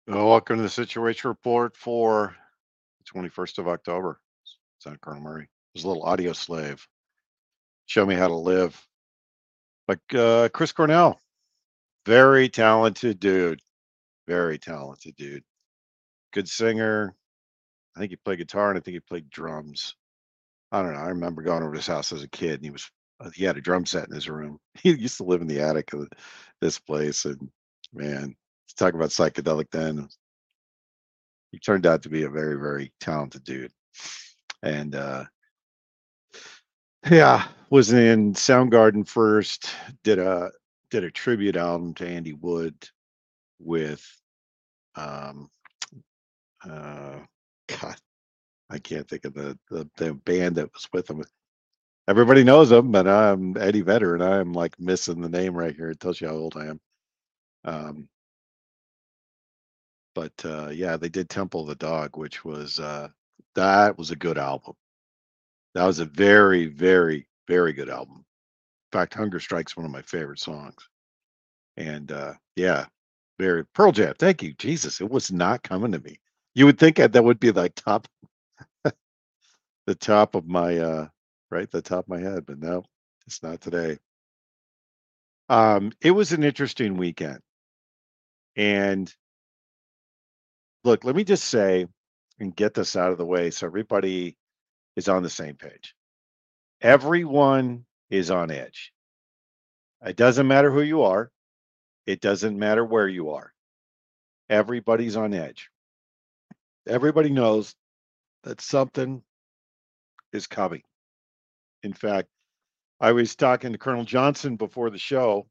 Welcome to the Situation Report for the 21st of October. It's Colonel Murray. There's a little audio slave. Show me how to live. Like Chris Cornell, very talented dude. Very talented dude. Good singer. I think he played guitar and I think he played drums. I don't know. I remember going over to his house as a kid and he had a drum set in his room. He used to live in the attic of this place. And man, talk about psychedelic then. He turned out to be a very, very talented dude. And yeah, was in Soundgarden first. Did a did a tribute album to Andy Wood with um uh God, I can't think of the band that was with him. Everybody knows him, but I'm Eddie Vedder, and I'm like missing the name right here. It tells you how old I am. Um, but yeah, they did Temple of the Dog, which was that was a good album. That was a very, very, very good album. In fact, Hunger Strike's one of my favorite songs. And yeah, very Pearl Jam. Thank you, Jesus. It was not coming to me. You would think that would be like the top of my right, the top of my head, but no, it's not today. It was an interesting weekend. And look, let me just say and get this out of the way so everybody is on the same page. Everyone is on edge. It doesn't matter who you are. It doesn't matter where you are. Everybody's on edge. Everybody knows that something is coming. In fact, I was talking to Colonel Johnson before the show,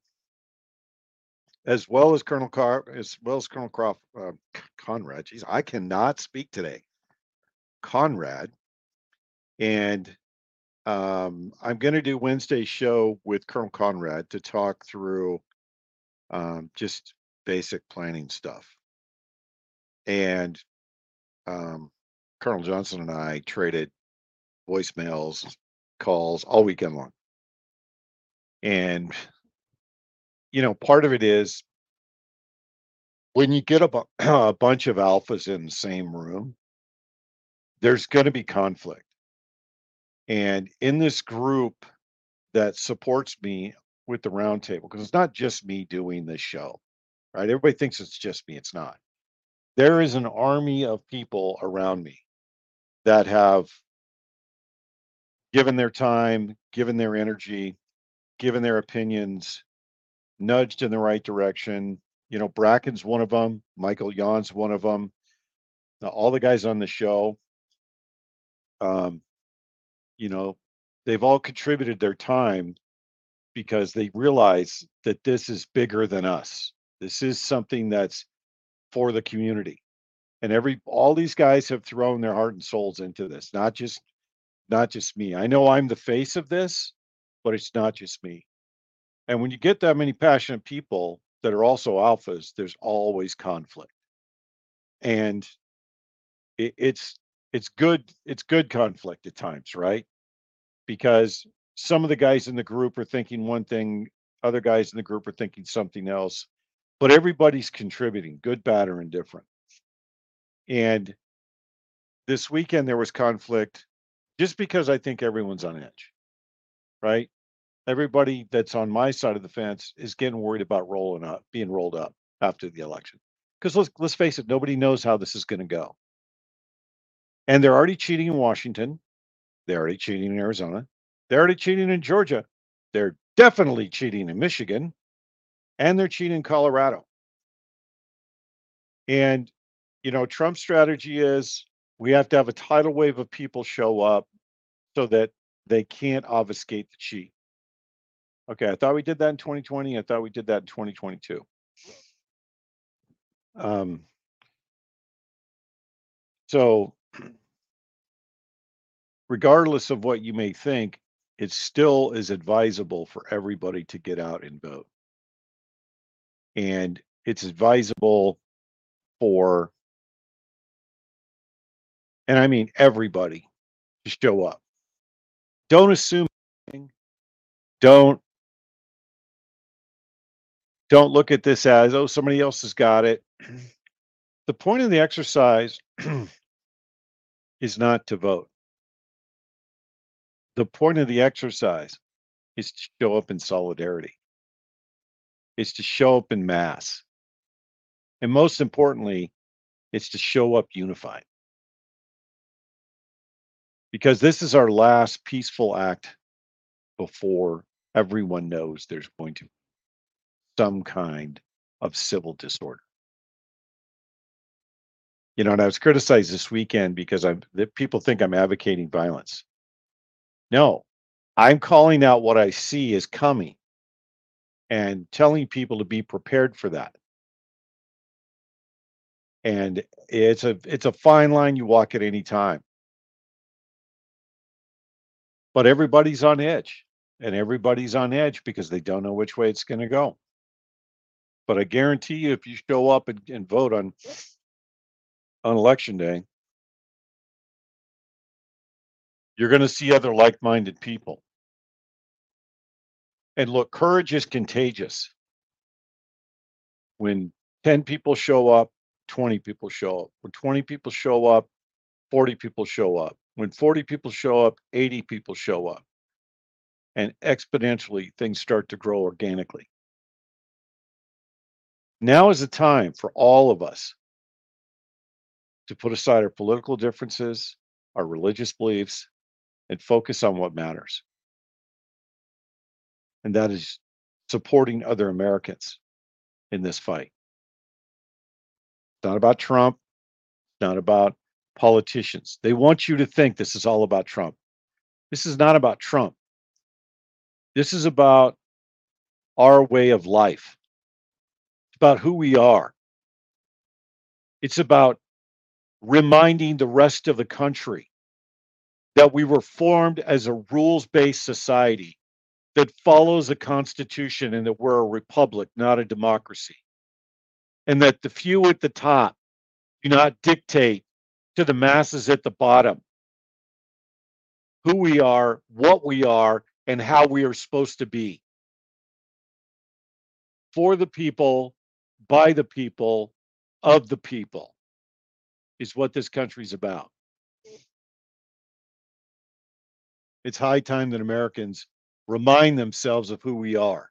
as well as Colonel Conrad. Geez, I cannot speak today. Conrad, and I'm going to do Wednesday's show with Colonel Conrad to talk through just basic planning stuff. And um, Colonel Johnson and I traded voicemails, calls all weekend long. And part of it is when you get a bunch of alphas in the same room, there's going to be conflict. And in this group that supports me with the roundtable, because it's not just me doing this show, right? Everybody thinks it's just me. It's not. There is an army of people around me that have given their time, given their energy, given their opinions, nudged in the right direction. Bracken's one of them. Michael Yawn's one of them. Now, all the guys on the show, um, you know, they've all contributed their time because they realize that this is bigger than us. This is something that's for the community. And all these guys have thrown their heart and souls into this, not just me. I know I'm the face of this, but it's not just me. And when you get that many passionate people that are also alphas, there's always conflict. And it's good conflict at times, right? Because some of the guys in the group are thinking one thing, other guys in the group are thinking something else, but everybody's contributing, good, bad, or indifferent. And this weekend there was conflict just because I think everyone's on edge, right? Everybody that's on my side of the fence is getting worried about being rolled up after the election. Because let's face it, nobody knows how this is going to go. And they're already cheating in Washington. They're already cheating in Arizona. They're already cheating in Georgia. They're definitely cheating in Michigan, and they're cheating in Colorado. And Trump's strategy is we have to have a tidal wave of people show up so that they can't obfuscate the cheat. Okay, I thought we did that in 2020. I thought we did that in 2022. Um, so, regardless of what you may think, it still is advisable for everybody to get out and vote. And it's advisable for, and I mean everybody, to show up. Don't assume anything. Don't don't look at this as, oh, somebody else has got it. The point of the exercise is not to vote. The point of the exercise is to show up in solidarity, is to show up in mass. And most importantly, it's to show up unified because this is our last peaceful act before everyone knows there's going to be some kind of civil disorder. And I was criticized this weekend because people think I'm advocating violence. No, I'm calling out what I see is coming and telling people to be prepared for that. And it's a fine line you walk at any time. But everybody's on edge, and everybody's on edge because they don't know which way it's going to go. But I guarantee you, if you show up and vote on election day, you're going to see other like-minded people. And look, courage is contagious. When 10 people show up, 20 people show up. When 20 people show up, 40 people show up. When 40 people show up, 80 people show up. And exponentially, things start to grow organically. Now is the time for all of us to put aside our political differences, our religious beliefs, and focus on what matters. And that is supporting other Americans in this fight. It's not about Trump, it's not about politicians. They want you to think this is all about Trump. This is not about Trump. This is about our way of life. It's about who we are. It's about reminding the rest of the country that we were formed as a rules based society that follows a constitution and that we're a republic, not a democracy. And that the few at the top do not dictate to the masses at the bottom who we are, what we are, and how we are supposed to be. For the people, by the people, of the people is what this country's about. It's high time that Americans remind themselves of who we are.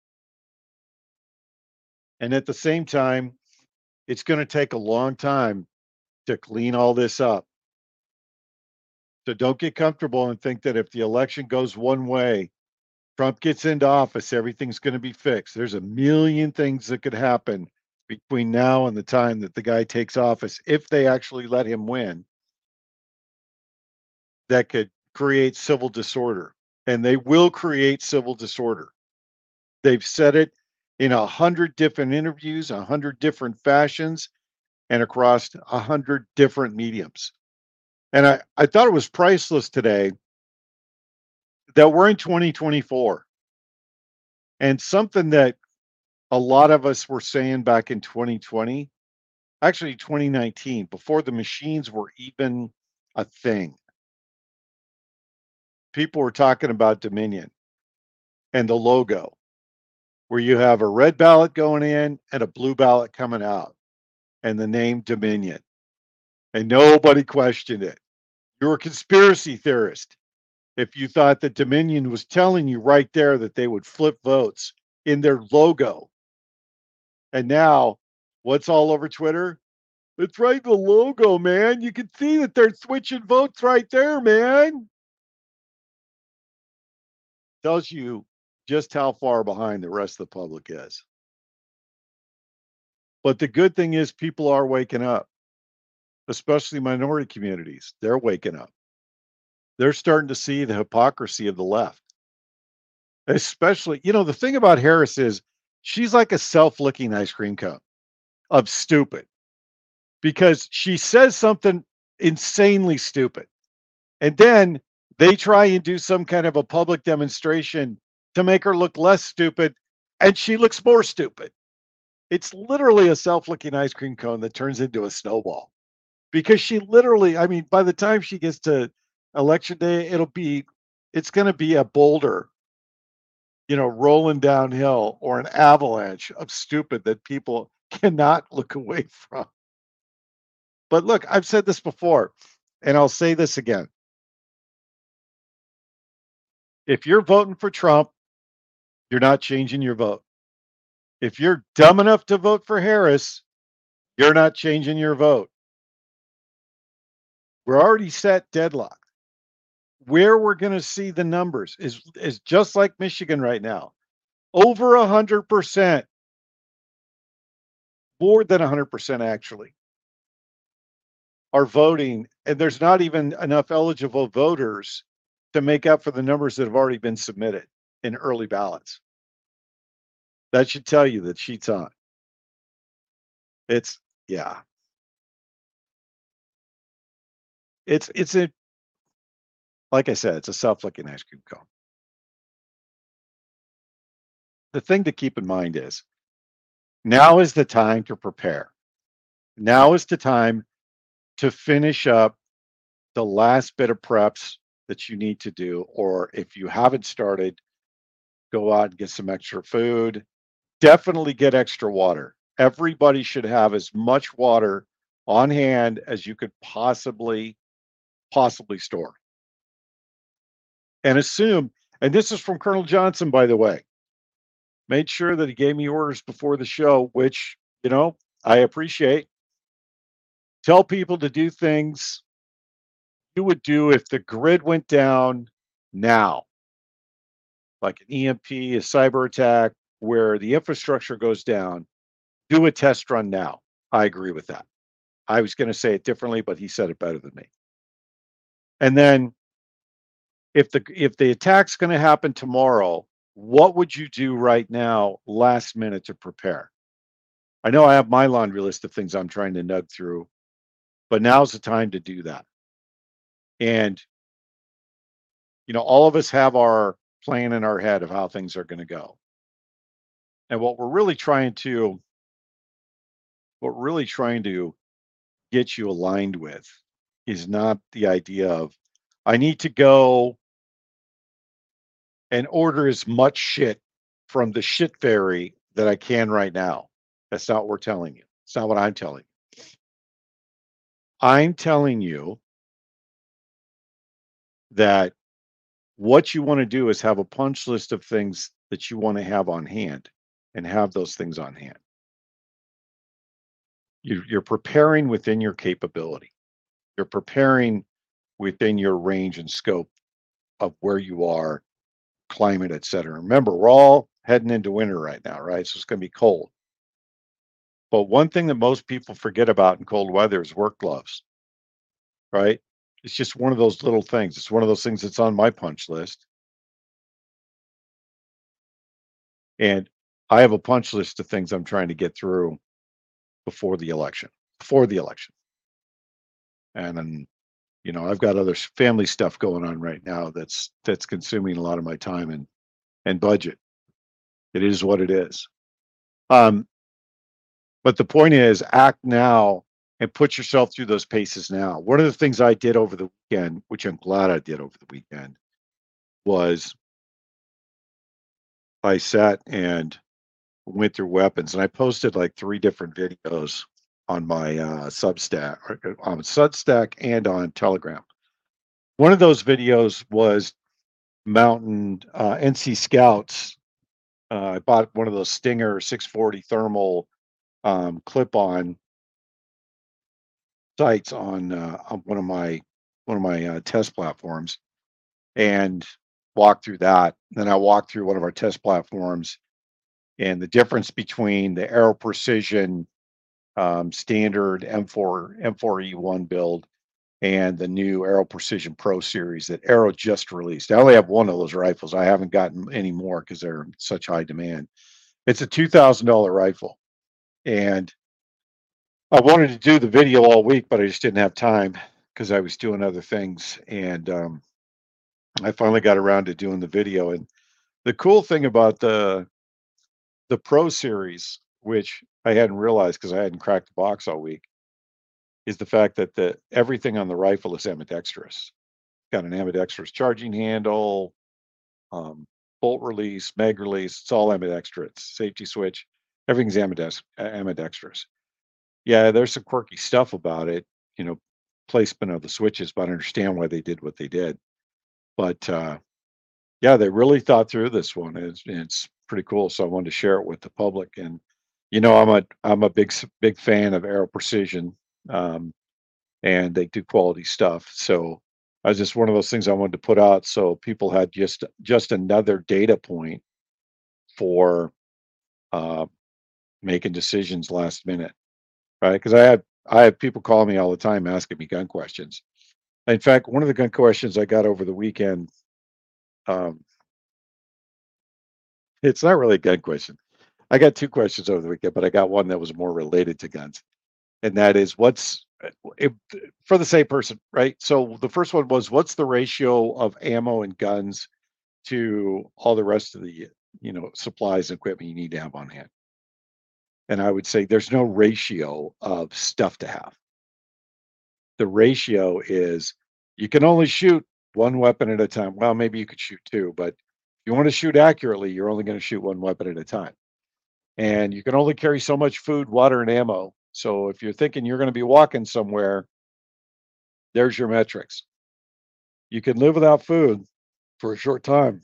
And at the same time, it's going to take a long time to clean all this up. So don't get comfortable and think that if the election goes one way, Trump gets into office, everything's going to be fixed. There's a million things that could happen between now and the time that the guy takes office, if they actually let him win, that could create civil disorder. And they will create civil disorder. They've said it in 100 different interviews, 100 different fashions, and across 100 different mediums. And I thought it was priceless today that we're in 2024. And something that a lot of us were saying back in 2020, actually 2019, before the machines were even a thing, people were talking about Dominion and the logo, where you have a red ballot going in and a blue ballot coming out, and the name Dominion. And nobody questioned it. You're a conspiracy theorist if you thought that Dominion was telling you right there that they would flip votes in their logo. And now, what's all over Twitter? It's right in the logo, man. You can see that they're switching votes right there, man. Tells you just how far behind the rest of the public is. But the good thing is people are waking up, especially minority communities. They're waking up. They're starting to see the hypocrisy of the left. Especially, the thing about Harris is she's like a self-licking ice cream cone of stupid because she says something insanely stupid. And then they try and do some kind of a public demonstration to make her look less stupid, and she looks more stupid. It's literally a self-licking ice cream cone that turns into a snowball because she literally, I mean, by the time she gets to election day, it's going to be a boulder, rolling downhill or an avalanche of stupid that people cannot look away from. But look, I've said this before, and I'll say this again. If you're voting for Trump, you're not changing your vote. If you're dumb enough to vote for Harris, you're not changing your vote. We're already set deadlock. Where we're going to see the numbers is just like Michigan right now. Over 100%, more than 100% actually, are voting, and there's not even enough eligible voters to make up for the numbers that have already been submitted in early ballots. That should tell you that sheet's on. It's yeah. It's a like I said, it's a self-licking ice cream cone. The thing to keep in mind is now is the time to prepare. Now is the time to finish up the last bit of preps that you need to do, or if you haven't started, go out and get some extra food. Definitely get extra water. Everybody should have as much water on hand as you could possibly store. And assume, and this is from Colonel Johnson, by the way, made sure that he gave me orders before the show, which, I appreciate. Tell people to do things you would do if the grid went down now, like an EMP, a cyber attack, where the infrastructure goes down. Do a test run now. I agree with that. I was going to say it differently, but he said it better than me. And then if the attack's going to happen tomorrow, what would you do right now, last minute, to prepare? I know I have my laundry list of things I'm trying to nug through, but now's the time to do that. And all of us have our plan in our head of how things are going to go. And what we're really trying to get you aligned with is not the idea of I need to go and order as much shit from the shit fairy that I can right now. That's not what we're telling you. It's not what I'm telling you. I'm telling you that what you want to do is have a punch list of things that you want to have on hand and have those things on hand. You're preparing within your capability. You're preparing within your range and scope of where you are, climate, et cetera. Remember, we're all heading into winter right now, right? So it's going to be cold. But one thing that most people forget about in cold weather is work gloves, right? It's just one of those little things. It's one of those things that's on my punch list. And I have a punch list of things I'm trying to get through before the election. Before the election. And then, I've got other family stuff going on right now that's consuming a lot of my time and budget. It is what it is. But the point is, act now and put yourself through those paces now. One of the things I did over the weekend, which I'm glad I did over the weekend, was I sat and went through weapons, and I posted like 3 different videos on my Substack, on Substack and on Telegram. One of those videos was mountain NC Scouts. I bought one of those Stinger 640 thermal clip-on sights on one of my test platforms, and walked through that. Then I walked through one of our test platforms and the difference between the Aero Precision standard M4E1 build and the new Aero Precision Pro series that Aero just released. I only have one of those rifles. I haven't gotten any more because they're in such high demand. It's a $2,000 rifle, and I wanted to do the video all week, but I just didn't have time because I was doing other things. And I finally got around to doing the video. And the cool thing about the Pro series, which I hadn't realized because I hadn't cracked the box all week, is the fact that everything on the rifle is ambidextrous. Got an ambidextrous charging handle, bolt release, mag release. It's all ambidextrous. Safety switch, everything's ambidextrous. Yeah, there's some quirky stuff about it, placement of the switches, but I understand why they did what they did. But yeah, they really thought through this one. It's pretty cool. So I wanted to share it with the public. And I'm a big fan of Aero Precision, um, and they do quality stuff. So I was just one of those things I wanted to put out so people had just another data point for uh, making decisions last minute, right? Because I have people calling me all the time asking me gun questions. In fact, one of the gun questions I got over the weekend, um, it's not really a gun question. I got two questions over the weekend, but I got one that was more related to guns, and that is if, for the same person, right? So the first one was, what's the ratio of ammo and guns to all the rest of the supplies and equipment you need to have on hand? And I would say there's no ratio of stuff to have. The ratio is you can only shoot one weapon at a time. Well, maybe you could shoot two, but if you want to shoot accurately, you're only going to shoot one weapon at a time. And you can only carry so much food, water, and ammo. So if you're thinking you're going to be walking somewhere, there's your metrics. You can live without food for a short time,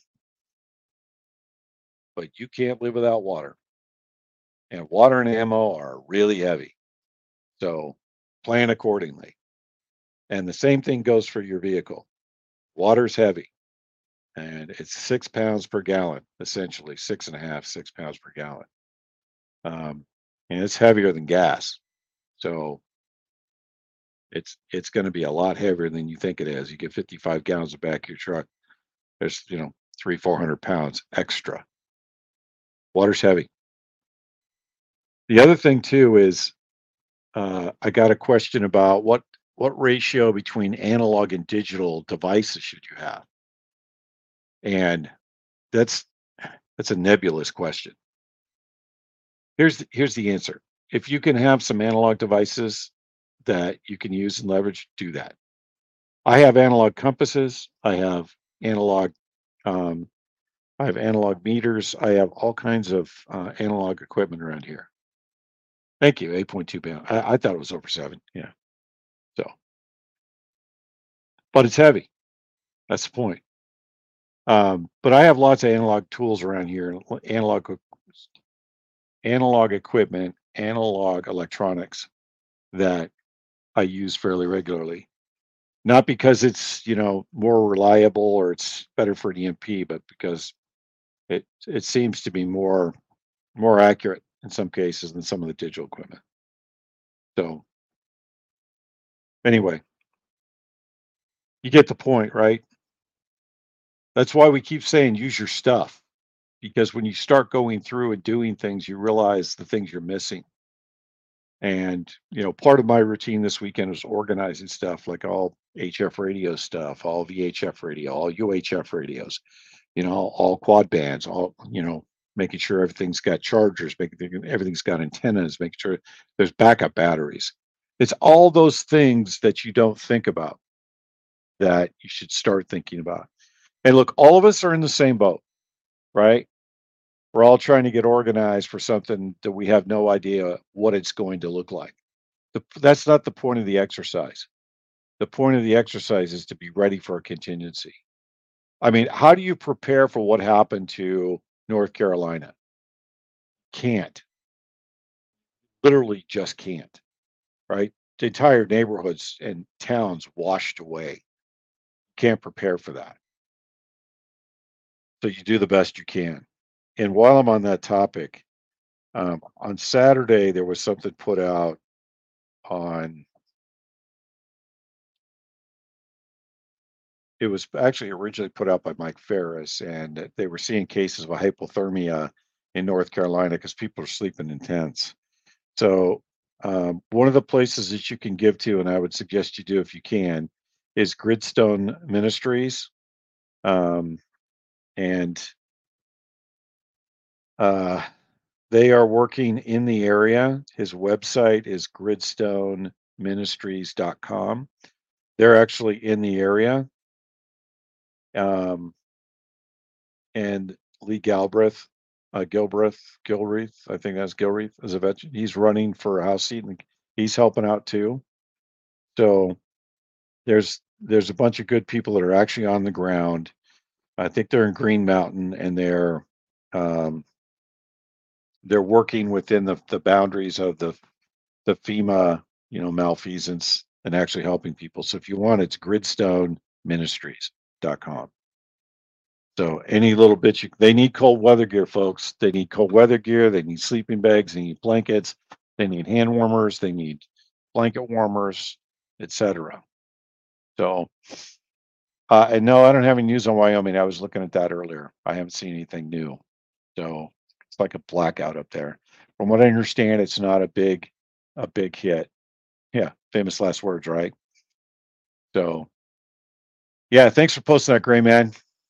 but you can't live without water. And water and ammo are really heavy. So plan accordingly. And the same thing goes for your vehicle. Water's heavy, and it's 6 pounds per gallon, essentially 6.5, 6 pounds per gallon. And it's heavier than gas. So it's going to be a lot heavier than you think it is. You get 55 gallons in the back of your truck. There's 300-400 pounds extra. Water's heavy. The other thing too is I got a question about what ratio between analog and digital devices should you have, and that's a nebulous question. Here's the answer. If you can have some analog devices that you can use and leverage, do that. I have analog compasses. Analog um, I have analog meters. I have all kinds of analog equipment around here. Thank you. 8.2 pound. I thought it was over 7. Yeah. So, but it's heavy. That's the point. But I have lots of analog tools around here, analog equipment, analog electronics that I use fairly regularly. Not because it's, more reliable or it's better for an EMP, but because it seems to be more accurate in some cases than some of the digital equipment. So anyway, you get the point, right? That's why we keep saying use your stuff, because when you start going through and doing things, you realize the things you're missing. And, part of my routine this weekend was organizing stuff like all HF radio stuff, all VHF radio, all UHF radios, all quad bands, making sure everything's got chargers, making everything's got antennas, making sure there's backup batteries. It's all those things that you don't think about that you should start thinking about. And look, all of us are in the same boat, right? We're all trying to get organized for something that we have no idea what it's going to look like. That's not the point of the exercise. The point of the exercise is to be ready for a contingency. I mean, how do you prepare for what happened to North Carolina? Can't. Literally just can't, right? The entire neighborhoods and towns washed away. Can't prepare for that. So you do the best you can. And while I'm on that topic, on Saturday, there was something put out on, it was actually originally put out by Mike Ferris, and they were seeing cases of hypothermia in North Carolina because people are sleeping in tents. So, one of the places that you can give to, and I would suggest you do if you can, is Gridstone Ministries. Um, and uh, they are working in the area. His website is gridstoneministries.com. They're actually in the area. Um, and Lee Galbraith, Gilreath, I think that's Gilreath, as a veteran. He's running for a House seat and he's helping out too. So there's a bunch of good people that are actually on the ground. I think they're in Green Mountain, and um, they're working within the boundaries of the FEMA, malfeasance, and actually helping people. So if you want, it's gridstoneministries.com. So any little bit they need cold weather gear, folks. They need cold weather gear. They need sleeping bags. They need blankets. They need hand warmers. They need blanket warmers, etc. So, and no, I don't have any news on Wyoming. I was looking at that earlier. I haven't seen anything new. So it's like a blackout up there. From what I understand, it's not a big hit. Yeah, famous last words, right? So yeah, thanks for posting that, Gray Man.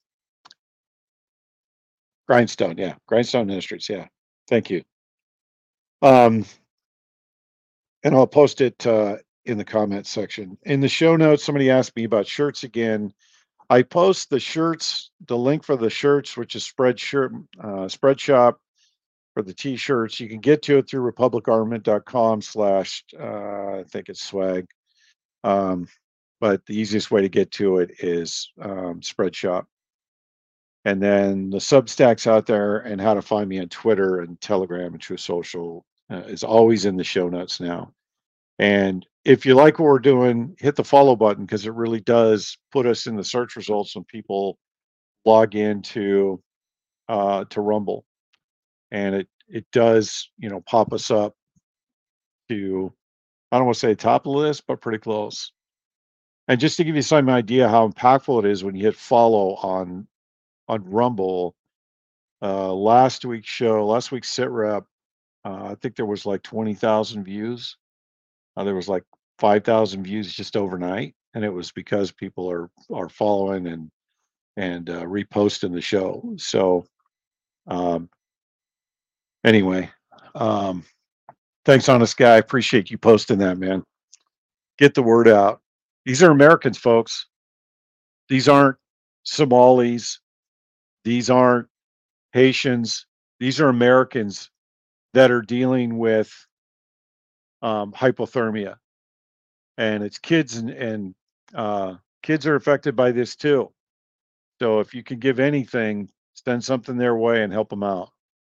Grindstone, yeah, Grindstone Ministries, yeah. Thank you. Um, and I'll post it in the comment section. In the show notes, somebody asked me about shirts again. I post the shirts, the link for the shirts, which is Spreadshop for the t-shirts. You can get to it through republicarmament.com slash I think it's swag. But the easiest way to get to it is Spreadshop. And then the Substacks out there and how to find me on Twitter and Telegram and True Social is always in the show notes now. And if you like what we're doing, hit the follow button because it really does put us in the search results when people log into to Rumble, and it does pop us up to, I don't want to say top of the list, but pretty close. And just to give you some idea how impactful it is when you hit follow on Rumble, last week's sit rep, I think there was like 20,000 views. There was like 5,000 views just overnight, and it was because people are following and reposting the show. So um, anyway, um, thanks, honest guy. I appreciate you posting that, man. Get the word out. These are Americans, folks. These aren't Somalis. These aren't Haitians. These are Americans that are dealing with hypothermia, and it's kids and kids are affected by this too. So if you can give anything, send something their way and help them out.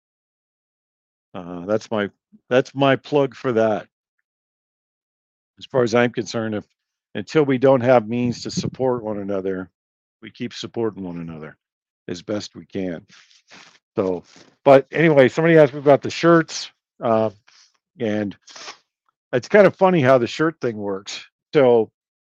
That's my plug for that. As far as I'm concerned, if until we don't have means to support one another, we keep supporting one another as best we can. So, but anyway, somebody asked me about the shirts, uh, and it's kind of funny how the shirt thing works. So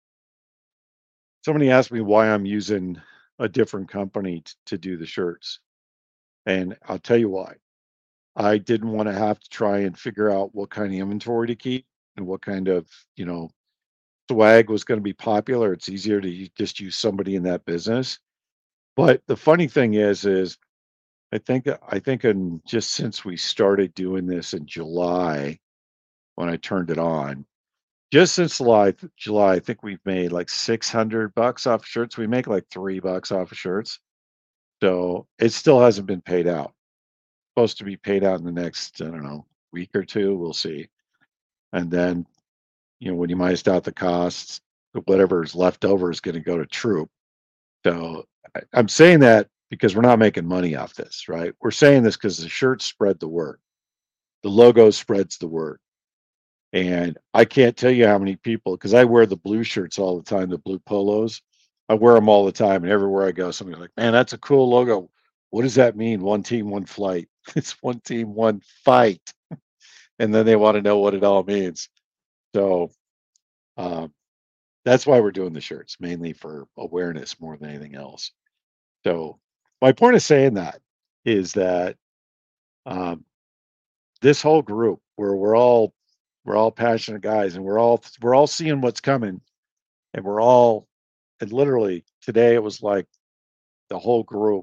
somebody asked me why I'm using a different company to do the shirts, and I'll tell you why. I didn't want to have to try and figure out what kind of inventory to keep and what kind of, you know, swag was going to be popular. It's easier to just use somebody in that business. But the funny thing is I think in just since we started doing this in July when I turned it on, just since July, I think we've made like $600 off shirts. We make like $3 off of shirts. So it still hasn't been paid out. Supposed to be paid out in the next, I don't know, week or two. We'll see. And then, when you minus out the costs, whatever is left over is going to go to Troop. So I'm saying that because we're not making money off this, right? We're saying this because the shirts spread the word. The logo spreads the word. And I can't tell you how many people, because I wear the blue shirts all the time, the blue polos. I wear them all the time. And everywhere I go, somebody's like, man, that's a cool logo. What does that mean? One team, one flight. It's one team, one fight. And then they want to know what it all means. So um, that's why we're doing the shirts, mainly for awareness more than anything else. So my point of saying that is that um, this whole group, where we're all passionate guys, and we're all seeing what's coming, and and literally today it was like the whole group.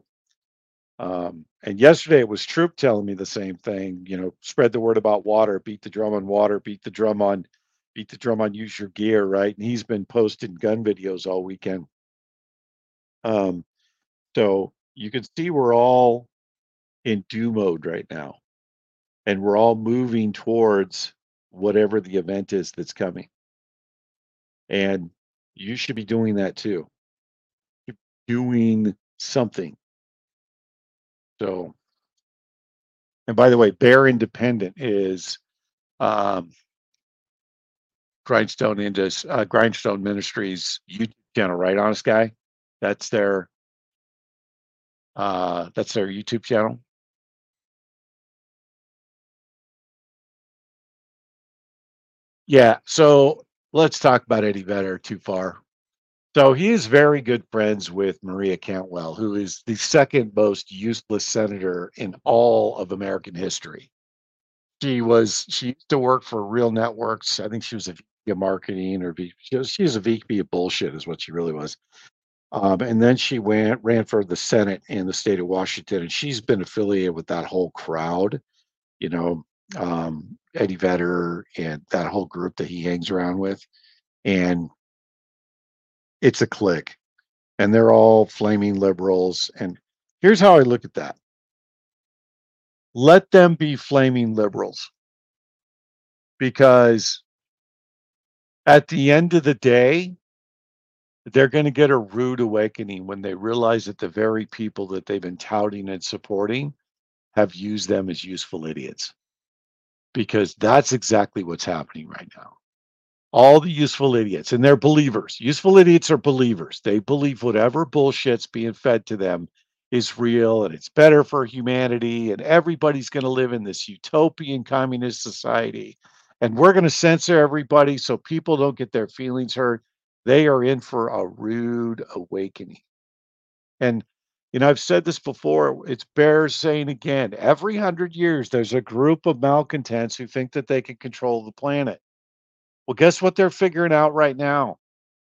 And yesterday it was Troop telling me the same thing. Spread the word about water, beat the drum on water, beat the drum on use your gear, right? And he's been posting gun videos all weekend. Um, so you can see we're all in do mode right now, and we're all moving towards whatever the event is that's coming. And you should be doing that too. Doing something. So, and by the way, Bear Independent is um, Grindstone Ministries YouTube channel, right? Honest guy. That's their that's their YouTube channel. Yeah. So let's talk about Eddie Vedder too far. So he is very good friends with Maria Cantwell, who is the second most useless senator in all of American history. She used to work for Real Networks. I think she was a VP of marketing or she was a VP of bullshit is what she really was. And then she ran for the Senate in the state of Washington, and she's been affiliated with that whole crowd, you know, Eddie Vedder and that whole group that he hangs around with. And it's a clique, and they're all flaming liberals. And here's how I look at that: let them be flaming liberals, because at the end of the day, they're going to get a rude awakening when they realize that the very people that they've been touting and supporting have used them as useful idiots, because that's exactly what's happening right now. All the useful idiots, and they're believers. Useful idiots are believers. They believe whatever bullshit's being fed to them is real and it's better for humanity, and everybody's going to live in this utopian communist society. And we're going to censor everybody so people don't get their feelings hurt. They are in for a rude awakening. And I've said this before, it's bears saying again, every 100 years there's a group of malcontents who think that they can control the planet. Well, guess what they're figuring out right now?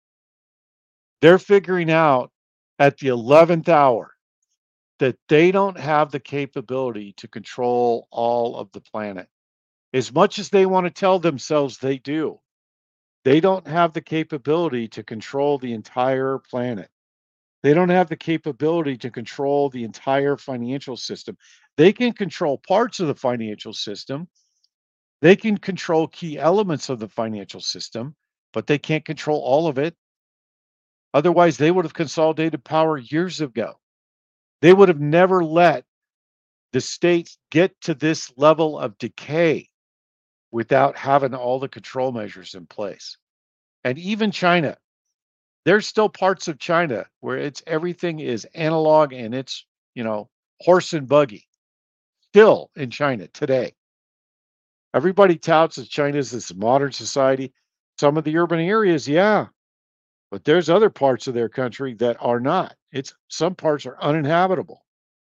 They're figuring out at the 11th hour that they don't have the capability to control all of the planet. As much as they want to tell themselves they do, they don't have the capability to control the entire planet. They don't have the capability to control the entire financial system. They can control parts of the financial system. They can control key elements of the financial system, but they can't control all of it. Otherwise, they would have consolidated power years ago. They would have never let the states get to this level of decay without having all the control measures in place. And even China, there's still parts of China where it's everything is analog and it's, horse and buggy still in China today. Everybody touts that China's this modern society. Some of the urban areas, yeah, but there's other parts of their country that are not. It's some parts are uninhabitable.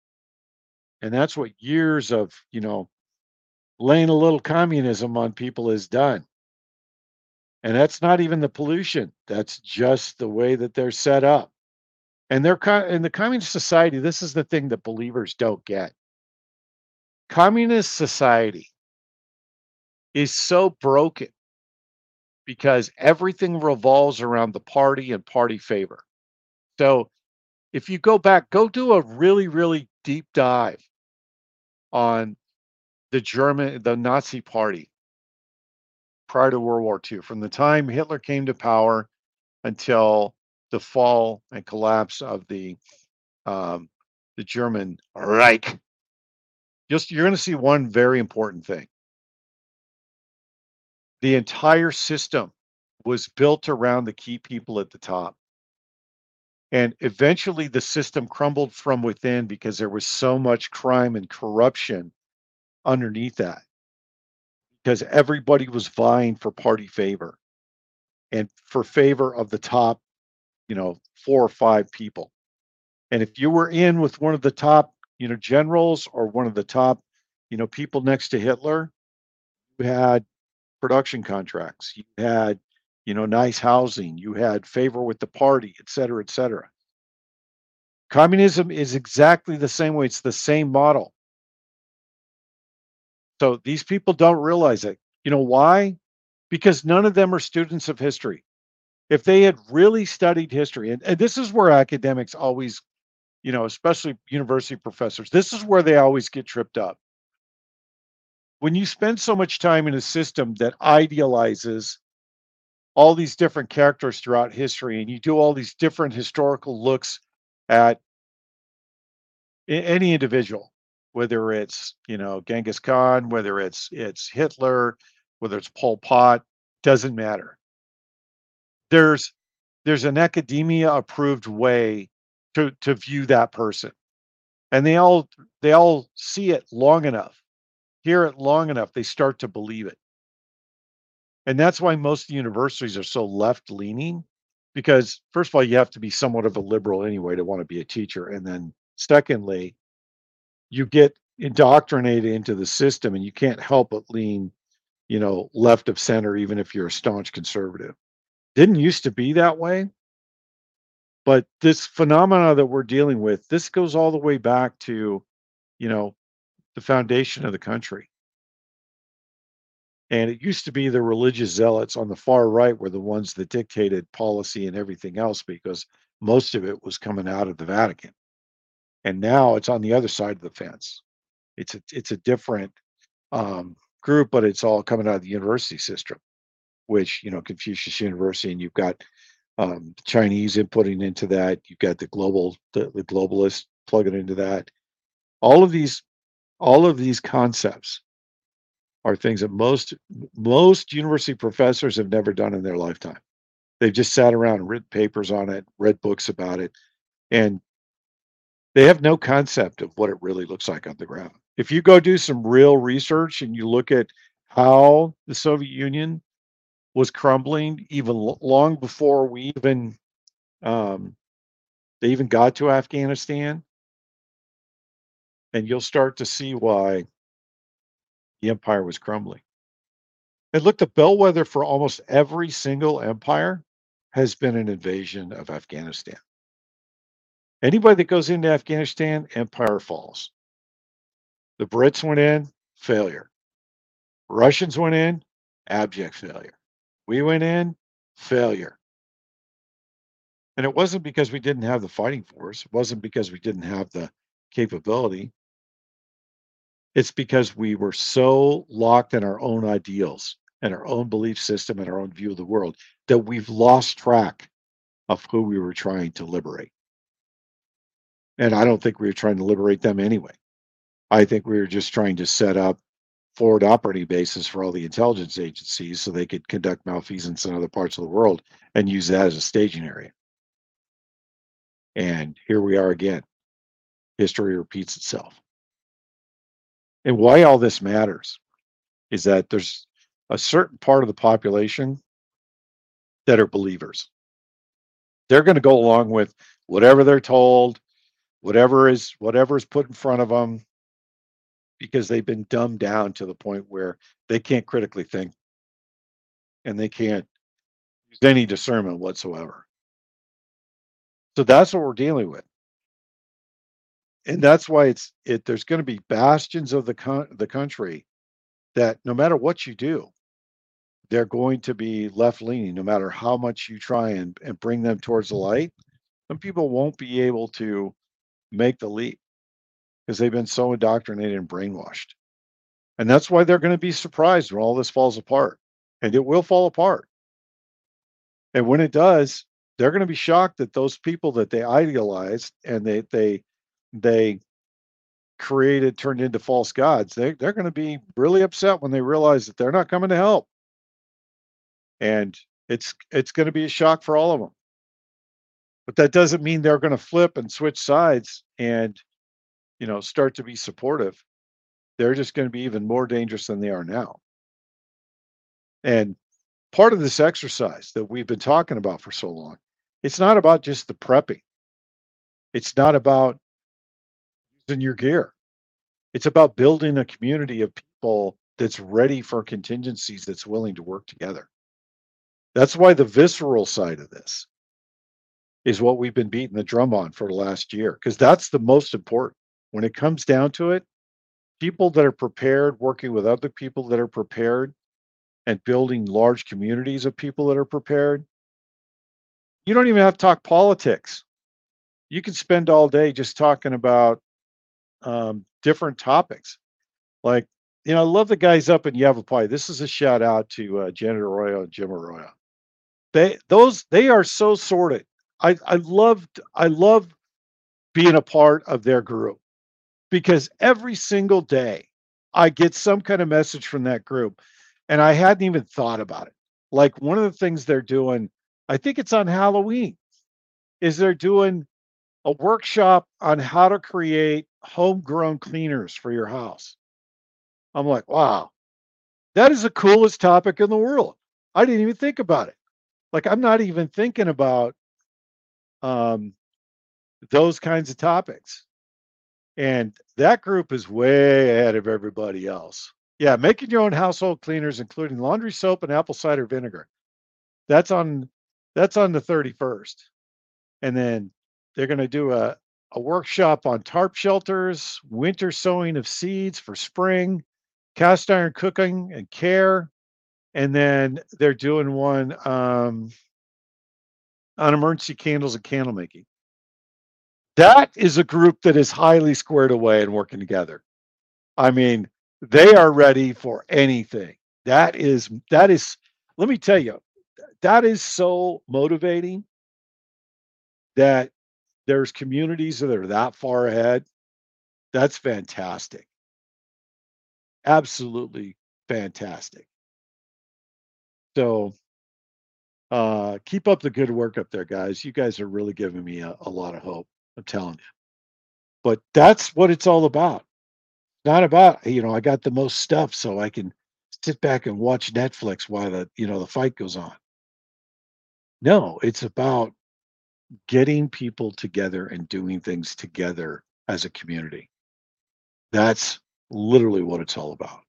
And that's what years of, laying a little communism on people has done. And that's not even the pollution. That's just the way that they're set up. And in the communist society, this is the thing that believers don't get. Communist society is so broken because everything revolves around the party and party favor. So if you go back, go do a really, really deep dive on the Nazi party prior to World War II, from the time Hitler came to power until the fall and collapse of um, the German Reich. You're going to see one very important thing. The entire system was built around the key people at the top. And eventually the system crumbled from within because there was so much crime and corruption underneath that, because everybody was vying for party favor and for favor of the top, 4 or 5 people. And if you were in with one of the top, generals or one of the top, people next to Hitler, you had production contracts, you had, nice housing, you had favor with the party, et cetera, et cetera. Communism is exactly the same way. It's the same model. So these people don't realize it. You know why? Because none of them are students of history. If they had really studied history, and this is where academics always, especially university professors, this is where they always get tripped up. When you spend so much time in a system that idealizes all these different characters throughout history, and you do all these different historical looks at any individual, whether it's, Genghis Khan, whether it's Hitler, whether it's Pol Pot, doesn't matter. There's there's an academia approved way to view that person. And they all see it long enough, hear it long enough, they start to believe it. And that's why most universities are so left leaning, because first of all, you have to be somewhat of a liberal anyway to want to be a teacher. And then secondly, you get indoctrinated into the system and you can't help but lean, left of center, even if you're a staunch conservative. Didn't used to be that way, but this phenomena that we're dealing with, this goes all the way back to, you know, the foundation of the country. And it used to be the religious zealots on the far right were the ones that dictated policy and everything else because most of it was coming out of the Vatican. And now it's on the other side of the fence. It's a different group, but it's all coming out of the university system, which Confucius University, and you've got Chinese inputting into that. You've got the globalists plugging into that. All of these all of these concepts are things that most university professors have never done in their lifetime. They've just sat around and written papers on it, read books about it, and they have no concept of what it really looks like on the ground. If you go do some real research and you look at how the Soviet Union was crumbling even long before um, they even got to Afghanistan, and you'll start to see why the empire was crumbling. And look, the bellwether for almost every single empire has been an invasion of Afghanistan. Anybody that goes into Afghanistan, empire falls. The Brits went in, failure. Russians went in, abject failure. We went in, failure. And it wasn't because we didn't have the fighting force. It wasn't because we didn't have the capability. It's because we were so locked in our own ideals and our own belief system and our own view of the world that we've lost track of who we were trying to liberate. And I don't think we were trying to liberate them anyway. I think we were just trying to set up forward operating bases for all the intelligence agencies so they could conduct malfeasance in other parts of the world and use that as a staging area. And here we are again. History repeats itself. And why all this matters is that there's a certain part of the population that are believers. They're going to go along with whatever they're told, whatever is put in front of them, because they've been dumbed down to the point where they can't critically think and they can't use any discernment whatsoever. So that's what we're dealing with. And that's why there's going to be bastions of the country that no matter what you do, they're going to be left leaning no matter how much you try and bring them towards the light. Some people won't be able to make the leap because they've been so indoctrinated and brainwashed. And that's why they're going to be surprised when all this falls apart. And it will fall apart. And when it does, they're going to be shocked that those people that they idealized and they created turned into false gods. They're going to be really upset when they realize that they're not coming to help. And it's going to be a shock for all of them. But that doesn't mean they're going to flip and switch sides and start to be supportive. They're just going to be even more dangerous than they are now. And part of this exercise that we've been talking about for so long, it's not about just the prepping. It's not about using your gear. It's about building a community of people that's ready for contingencies, that's willing to work together. That's why the visceral side of this is what we've been beating the drum on for the last year, because that's the most important. When it comes down to it, people that are prepared, working with other people that are prepared, and building large communities of people that are prepared, you don't even have to talk politics. You can spend all day just talking about different topics. Like, I love the guys up in Yavapai. This is a shout out to Janet Arroyo and Jim Arroyo. They are so sorted. I love being a part of their group because every single day I get some kind of message from that group and I hadn't even thought about it. Like one of the things they're doing, I think it's on Halloween, is they're doing a workshop on how to create homegrown cleaners for your house. I'm like, wow, that is the coolest topic in the world. I didn't even think about it. Like I'm not even thinking about um, those kinds of topics. And that group is way ahead of everybody else. Yeah, making your own household cleaners, including laundry soap and apple cider vinegar. That's on the 31st. And then they're going to do a workshop on tarp shelters, winter sowing of seeds for spring, cast iron cooking and care. And then they're doing one on emergency candles and candle making. That is a group that is highly squared away and working together. I mean, they are ready for anything. That is let me tell you, that is so motivating that there's communities that are that far ahead. That's fantastic. Absolutely fantastic. So keep up the good work up there, guys. You guys are really giving me a lot of hope. I'm telling you. But that's what it's all about. Not about, I got the most stuff so I can sit back and watch Netflix while the fight goes on. No, it's about getting people together and doing things together as a community. That's literally what it's all about.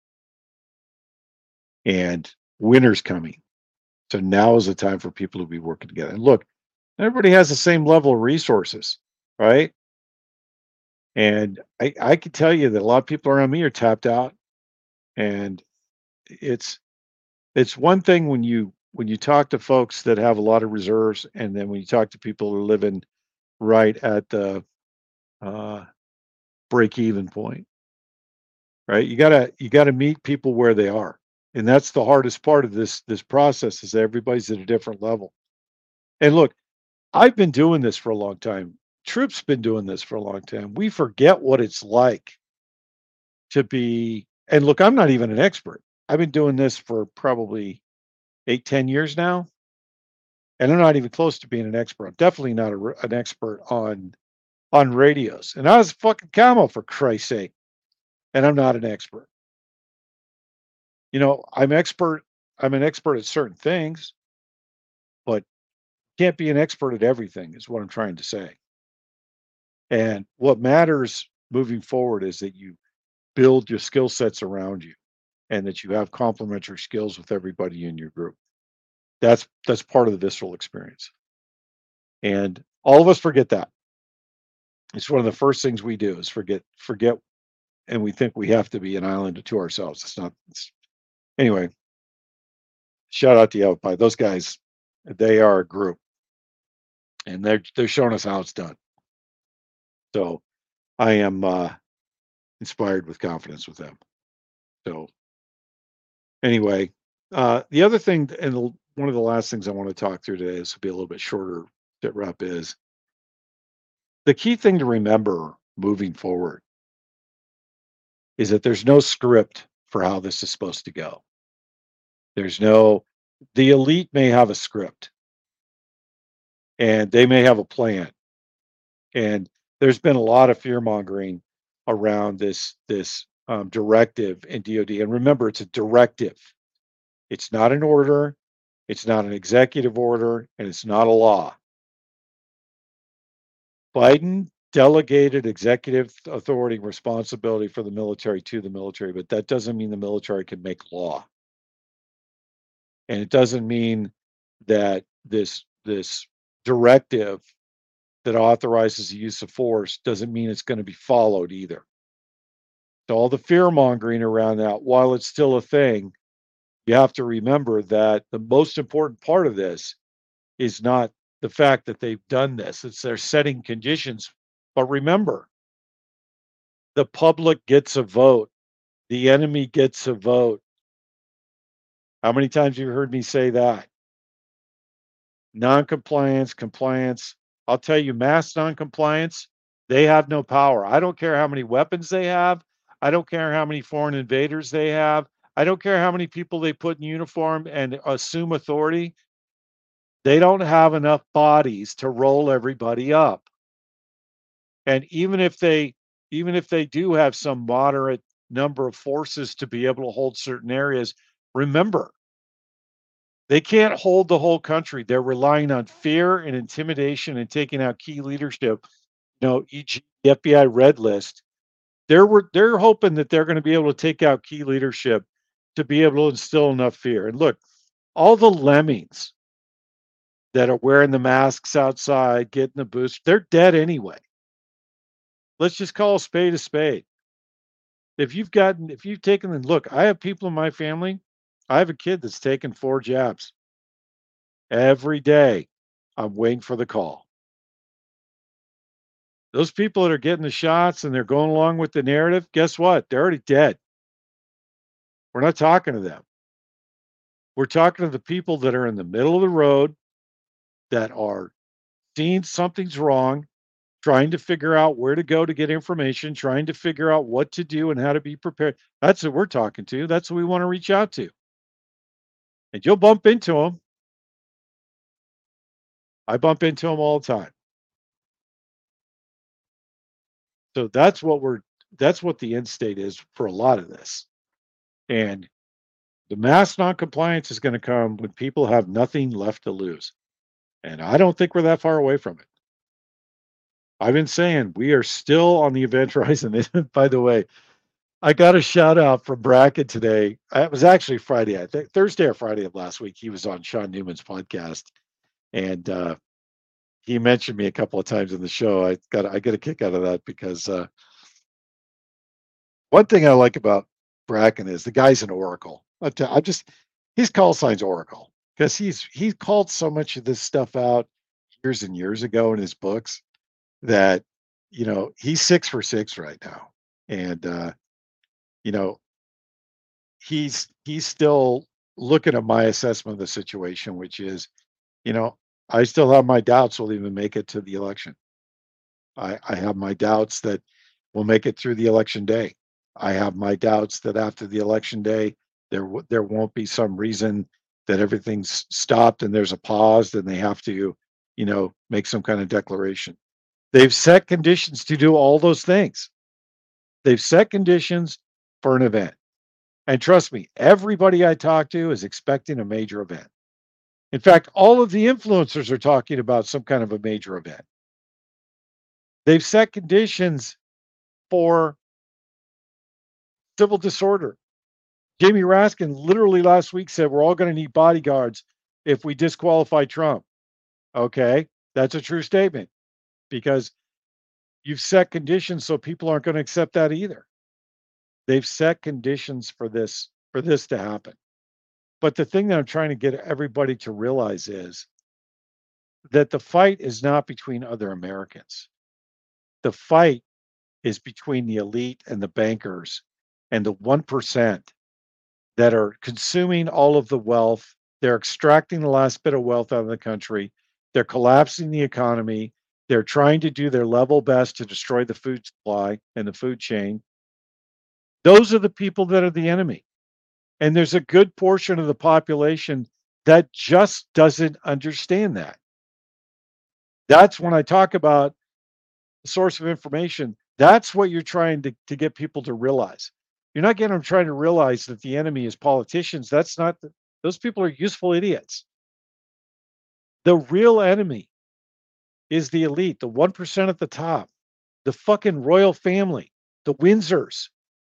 And winter's coming. So now is the time for people to be working together. And look, everybody has the same level of resources, right? And I can tell you that a lot of people around me are tapped out. And it's it's one thing when you talk to folks that have a lot of reserves, and then when you talk to people who are living right at the uh, break even point, right? You gotta meet people where they are, and that's the hardest part of this process is everybody's at a different level. And look, I've been doing this for a long time. Troop's been doing this for a long time. We forget what it's like to be. And look, I'm not even an expert. I've been doing this for probably 8, 10 years now, and I'm not even close to being an expert. I'm definitely not an expert on radios. And I was fucking camo for Christ's sake, and I'm not an expert. I'm expert. I'm an expert at certain things, but can't be an expert at everything. Is what I'm trying to say. And what matters moving forward is that you build your skill sets around you, and that you have complementary skills with everybody in your group. That's part of the visceral experience, and all of us forget that. It's one of the first things we do is forget, and we think we have to be an island to ourselves. It's not. Anyway. Shout out to Yavapai. Those guys, they are a group, and they're showing us how it's done. So I am inspired with confidence with them. So anyway, the other thing, and one of the last things I want to talk through today, this will be a little bit shorter sit rep, is the key thing to remember moving forward is that there's no script for how this is supposed to go. There's no, the elite may have a script and they may have a plan. And there's been a lot of fear mongering around this directive in DoD. And remember, it's a directive. It's not an order. It's not an executive order, and it's not a law. Biden delegated executive authority and responsibility for the military to the military, but that doesn't mean the military can make law. And it doesn't mean that this directive that authorizes the use of force doesn't mean it's going to be followed either. So all the fear mongering around that, while it's still a thing, you have to remember that the most important part of this is not the fact that they've done this, it's they're setting conditions. But remember, the public gets a vote, the enemy gets a vote. How many times have you heard me say that? Non-compliance, compliance. I'll tell you, mass non-compliance, they have no power. I don't care how many weapons they have. I don't care how many foreign invaders they have. I don't care how many people they put in uniform and assume authority. They don't have enough bodies to roll everybody up. And even if they do have some moderate number of forces to be able to hold certain areas, remember, they can't hold the whole country. They're relying on fear and intimidation and taking out key leadership, e.g. the FBI red list. They're hoping that they're going to be able to take out key leadership to be able to instill enough fear. And look, all the lemmings that are wearing the masks outside, getting the boost, they're dead anyway. Let's just call a spade a spade. If you've taken and look, I have people in my family. I have a kid that's taken 4 jabs. Every day, I'm waiting for the call. Those people that are getting the shots and they're going along with the narrative, guess what? They're already dead. We're not talking to them. We're talking to the people that are in the middle of the road that are seeing something's wrong, trying to figure out where to go to get information, trying to figure out what to do and how to be prepared. That's what we're talking to. That's what we want to reach out to. And you'll bump into them. I bump into them all the time. So that's what the end state is for a lot of this. And the mass noncompliance is going to come when people have nothing left to lose. And I don't think we're that far away from it. I've been saying we are still on the event horizon. By the way, I got a shout out from Bracken today. It was actually Friday, I think Thursday or Friday of last week. He was on Sean Newman's podcast, and he mentioned me a couple of times in the show. I get a kick out of that because one thing I like about Bracken is the guy's an oracle. His call sign's Oracle because he called so much of this stuff out years and years ago in his books that he's 6 for 6 right now, and you know he's still looking at my assessment of the situation, which is, I still have my doubts we'll even make it to the election. I have my doubts that we'll make it through the election day. I have my doubts that after the election day, there won't be some reason that everything's stopped and there's a pause and they have to, make some kind of declaration. They've set conditions to do all those things. They've set conditions for an event. And trust me, everybody I talk to is expecting a major event. In fact, all of the influencers are talking about some kind of a major event. They've set conditions for civil disorder. Jamie Raskin literally last week said we're all going to need bodyguards if we disqualify Trump. Okay, that's a true statement because you've set conditions so people aren't going to accept that either. They've set conditions for this to happen. But the thing that I'm trying to get everybody to realize is that the fight is not between other Americans. The fight is between the elite and the bankers and the 1% that are consuming all of the wealth. They're extracting the last bit of wealth out of the country. They're collapsing the economy. They're trying to do their level best to destroy the food supply and the food chain. Those are the people that are the enemy. And there's a good portion of the population that just doesn't understand that. That's when I talk about the source of information. That's what you're trying to get people to realize. You're not getting them trying to realize that the enemy is politicians. That's not, those people are useful idiots. The real enemy is the elite, the 1% at the top, the fucking royal family, the Windsors.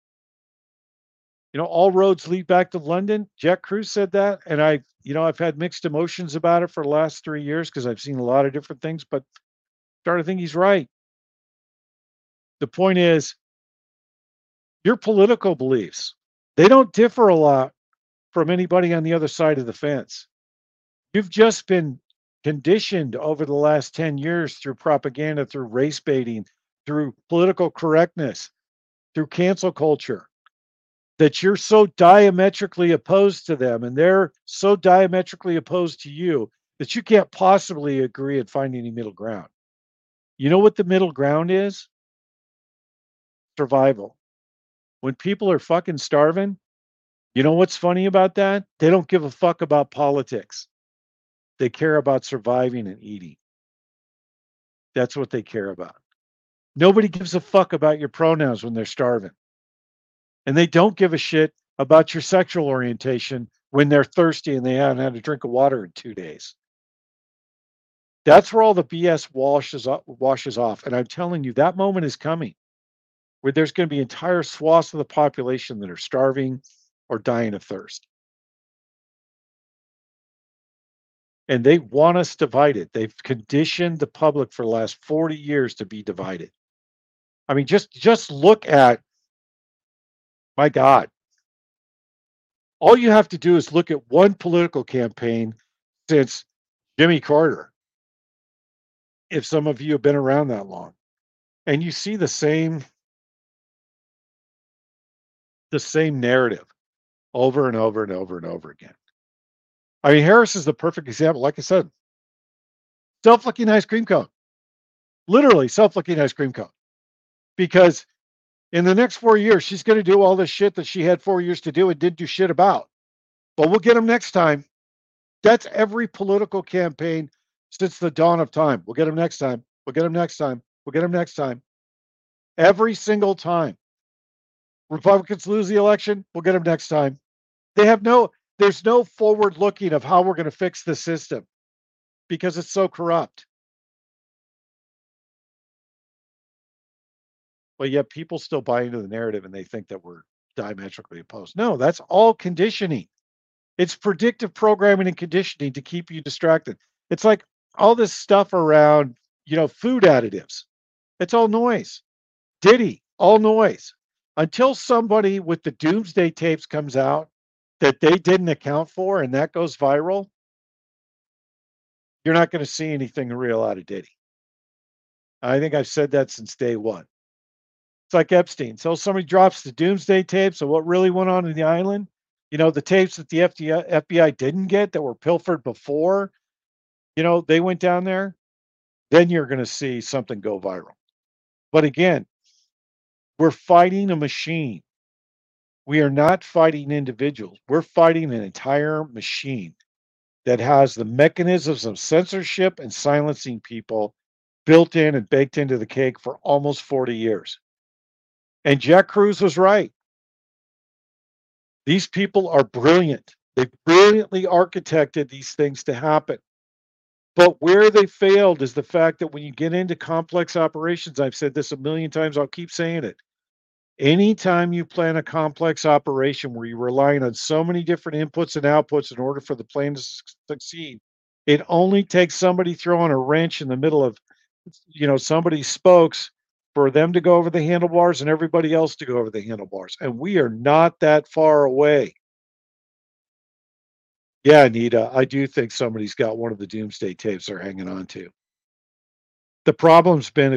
All roads lead back to London. Jack Kruse said that. And I've had mixed emotions about it for the last 3 years because I've seen a lot of different things, but starting to think he's right. The point is, your political beliefs, they don't differ a lot from anybody on the other side of the fence. You've just been conditioned over the last 10 years through propaganda, through race baiting, through political correctness, through cancel culture, that you're so diametrically opposed to them and they're so diametrically opposed to you that you can't possibly agree and find any middle ground. You know what the middle ground is? Survival. When people are fucking starving, you know what's funny about that? They don't give a fuck about politics. They care about surviving and eating. That's what they care about. Nobody gives a fuck about your pronouns when they're starving. And they don't give a shit about your sexual orientation when they're thirsty and they haven't had a drink of water in 2 days. That's where all the BS washes off. And I'm telling you, that moment is coming where there's going to be entire swaths of the population that are starving or dying of thirst. And they want us divided. They've conditioned the public for the last 40 years to be divided. I mean, just look at, my God, all you have to do is look at one political campaign since Jimmy Carter, if some of you have been around that long, and you see the same narrative over and over and over and over again. I mean, Harris is the perfect example. Like I said, self-licking ice cream cone, literally self-licking ice cream cone, because in the next 4 years, she's going to do all this shit that she had 4 years to do and didn't do shit about. But we'll get them next time. That's every political campaign since the dawn of time. We'll get them next time. We'll get them next time. We'll get them next time. Every single time. Republicans lose the election, we'll get them next time. There's no forward looking of how we're going to fix the system because it's so corrupt. But yet people still buy into the narrative and they think that we're diametrically opposed. No, that's all conditioning. It's predictive programming and conditioning to keep you distracted. It's like all this stuff around, food additives. It's all noise. Diddy, all noise. Until somebody with the doomsday tapes comes out that they didn't account for and that goes viral, you're not going to see anything real out of Diddy. I think I've said that since day one. It's like Epstein. So somebody drops the doomsday tapes of what really went on in the island, the tapes that the FBI didn't get that were pilfered before, they went down there, then you're going to see something go viral. But again, we're fighting a machine. We are not fighting individuals. We're fighting an entire machine that has the mechanisms of censorship and silencing people built in and baked into the cake for almost 40 years. And Jack Cruz was right. These people are brilliant. They brilliantly architected these things to happen. But where they failed is the fact that when you get into complex operations, I've said this a million times, I'll keep saying it. Anytime you plan a complex operation where you're relying on so many different inputs and outputs in order for the plan to succeed, it only takes somebody throwing a wrench in the middle of, somebody's spokes for them to go over the handlebars and everybody else to go over the handlebars. And we are not that far away. Yeah, Anita, I do think somebody's got one of the doomsday tapes they're hanging on to. The problem's been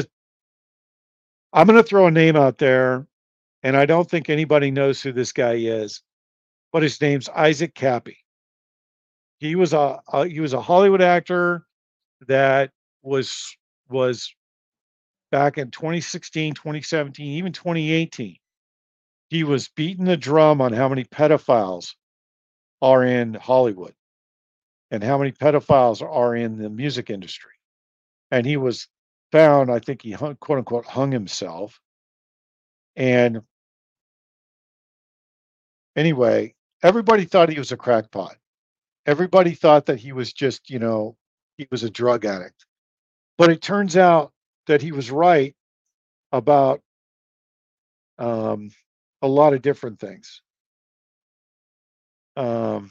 I'm going to throw a name out there, and I don't think anybody knows who this guy is, but his name's Isaac Cappy. He was a Hollywood actor that was back in 2016, 2017, even 2018. He was beating the drum on how many pedophiles are in Hollywood and how many pedophiles are in the music industry. And he was found, I think he quote unquote hung himself. And anyway, everybody thought he was a crackpot. Everybody thought that he was just, he was a drug addict. But it turns out that he was right about a lot of different things. God,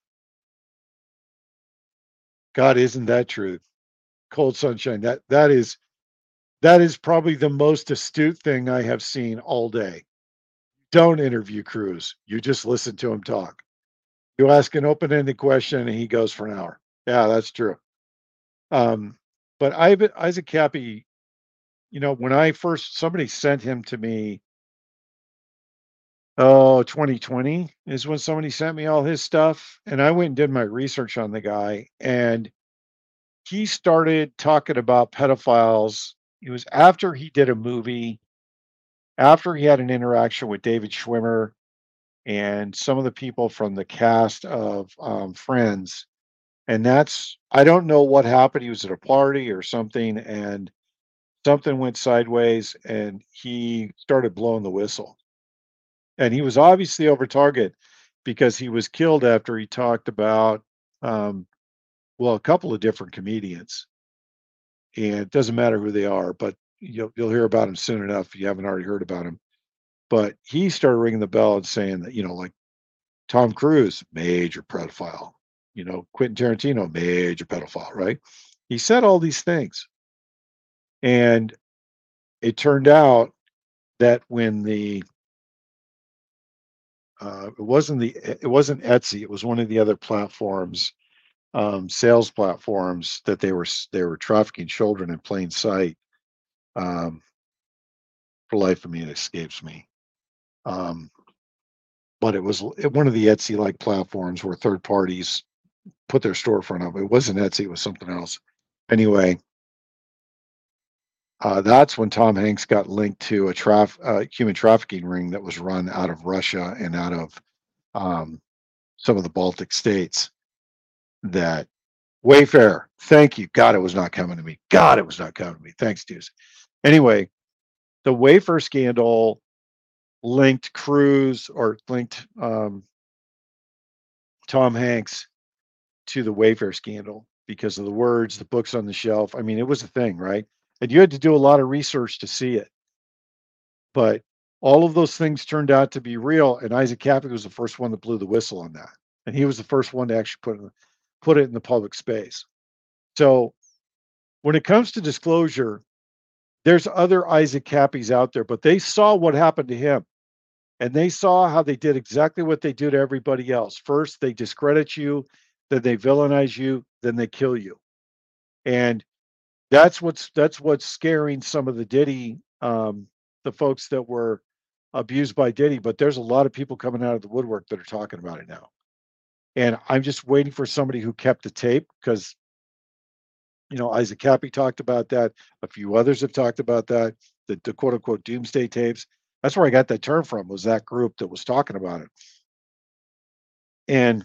isn't that true? Cold sunshine. That is probably the most astute thing I have seen all day. Don't interview Cruz. You just listen to him talk. You ask an open-ended question and he goes for an hour. Yeah, that's true. But Isaac Cappy, when somebody sent him to me Oh, 2020 is when somebody sent me all his stuff, and I went and did my research on the guy, and he started talking about pedophiles. It was after he did a movie, after he had an interaction with David Schwimmer and some of the people from the cast of Friends. And that's, I don't know what happened. He was at a party or something, and something went sideways, and he started blowing the whistle. And he was obviously over target because he was killed after he talked about, um, well, a couple of different comedians. And it doesn't matter who they are, but you'll hear about him soon enough if you haven't already heard about him. But he started ringing the bell and saying that, like Tom Cruise, major pedophile, Quentin Tarantino, major pedophile, right? He said all these things. And it turned out that when it wasn't Etsy, it was one of the other platforms, sales platforms that they were trafficking children in plain sight. Um, for life of me, it escapes me. Um, but it was one of the Etsy like platforms where third parties put their storefront up. It wasn't Etsy, it was something else. Anyway, that's when Tom Hanks got linked to a human trafficking ring that was run out of Russia and out of um, some of the Baltic states. That Wayfair, thank you. God, it was not coming to me. God, it was not coming to me. Thanks, Deuce. Anyway, the Wayfair scandal linked Cruise or linked Tom Hanks to the Wayfair scandal because of the words, the books on the shelf. I mean, it was a thing, right? And you had to do a lot of research to see it. But all of those things turned out to be real. And Isaac Kappy was the first one that blew the whistle on that. And he was the first one to actually put it in the public space. So when it comes to disclosure, there's other Isaac Cappies out there, but they saw what happened to him. And they saw how they did exactly what they do to everybody else. First, they discredit you, then they villainize you, then they kill you. And that's what's scaring some of the Diddy, the folks that were abused by Diddy. But there's a lot of people coming out of the woodwork that are talking about it now. And I'm just waiting for somebody who kept the tape because Isaac Kappy talked about that. A few others have talked about that. The quote unquote doomsday tapes. That's where I got that term from. Was that group that was talking about it? And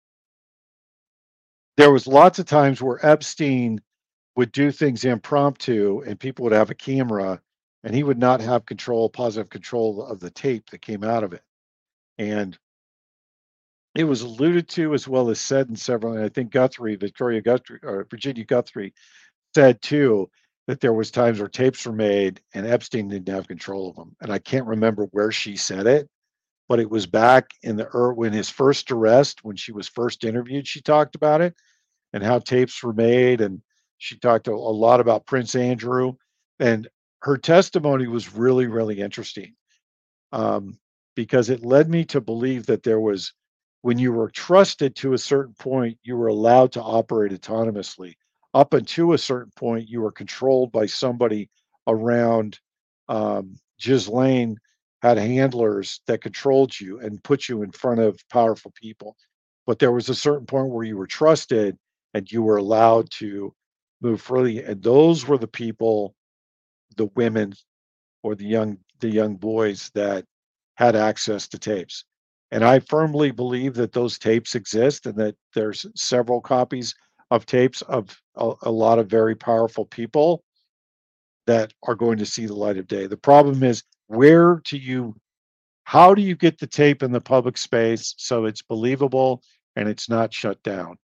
there was lots of times where Epstein would do things impromptu and people would have a camera and he would not have positive control of the tape that came out of it. And it was alluded to as well as said in several, and I think Victoria Guthrie, or Virginia Guthrie said too, that there was times where tapes were made and Epstein didn't have control of them. And I can't remember where she said it, but it was back in when his first arrest, when she was first interviewed, she talked about it and how tapes were made. And she talked a lot about Prince Andrew. And her testimony was really, really interesting, um, because it led me to believe that when you were trusted to a certain point, you were allowed to operate autonomously. Up until a certain point, you were controlled by somebody around. Ghislaine had handlers that controlled you and put you in front of powerful people. But there was a certain point where you were trusted and you were allowed to move freely. And those were the people, the women or the young boys that had access to tapes. And I firmly believe that those tapes exist and that there's several copies of tapes of a lot of very powerful people that are going to see the light of day. The problem is, how do you get the tape in the public space so it's believable and it's not shut down?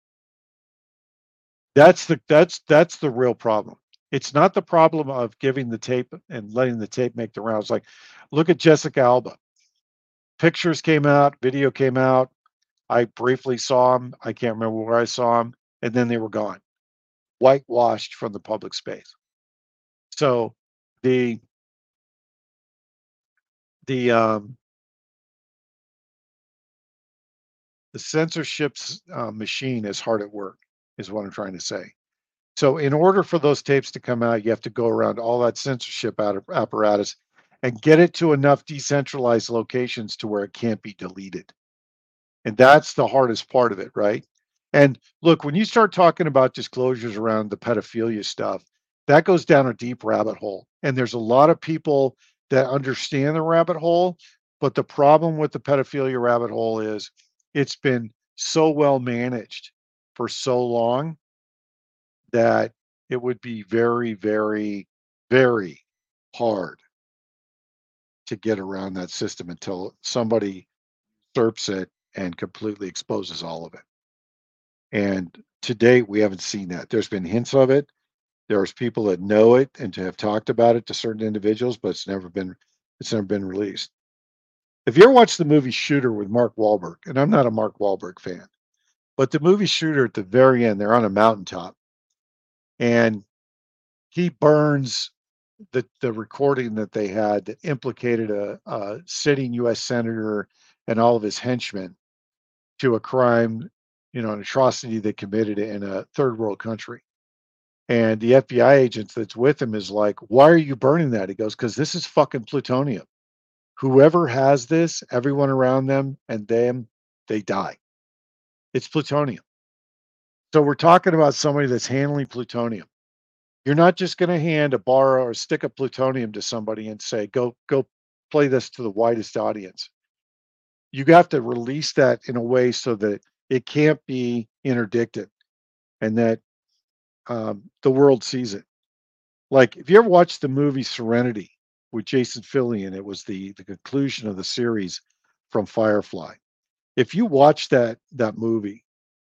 That's the real problem. It's not the problem of giving the tape and letting the tape make the rounds. Like, look at Jessica Alba. Pictures came out, video came out. I briefly saw them. I can't remember where I saw them, and then they were gone, whitewashed from the public space. So the the the censorship's machine is hard at work, is what I'm trying to say. So in order for those tapes to come out, you have to go around all that censorship apparatus, and get it to enough decentralized locations to where it can't be deleted. And that's the hardest part of it, right? And look, when you start talking about disclosures around the pedophilia stuff, that goes down a deep rabbit hole. And there's a lot of people that understand the rabbit hole. But the problem with the pedophilia rabbit hole is it's been so well managed for so long that it would be very, very, very hard to get around that system until somebody usurps it and completely exposes all of it. And to date, we haven't seen that. There's been hints of it. There's people that know it and to have talked about it to certain individuals, but it's never been released. If you ever watched the movie Shooter with Mark Wahlberg, and I'm not a Mark Wahlberg fan, but the movie Shooter at the very end, they're on a mountaintop and he burns the recording that they had that implicated a sitting U.S. senator and all of his henchmen to a crime, an atrocity they committed in a third world country. And the FBI agent that's with him is like, "Why are you burning that?" He goes, "Because this is fucking plutonium. Whoever has this, everyone around them and them, they die. It's plutonium." So we're talking about somebody that's handling plutonium. You're not just going to hand a bar or a stick of plutonium to somebody and say, go play this to the widest audience. You have to release that in a way so that it can't be interdicted and that the world sees it. Like, if you ever watched the movie Serenity with Jason Fillion, it was the conclusion of the series from Firefly. If you watch that movie,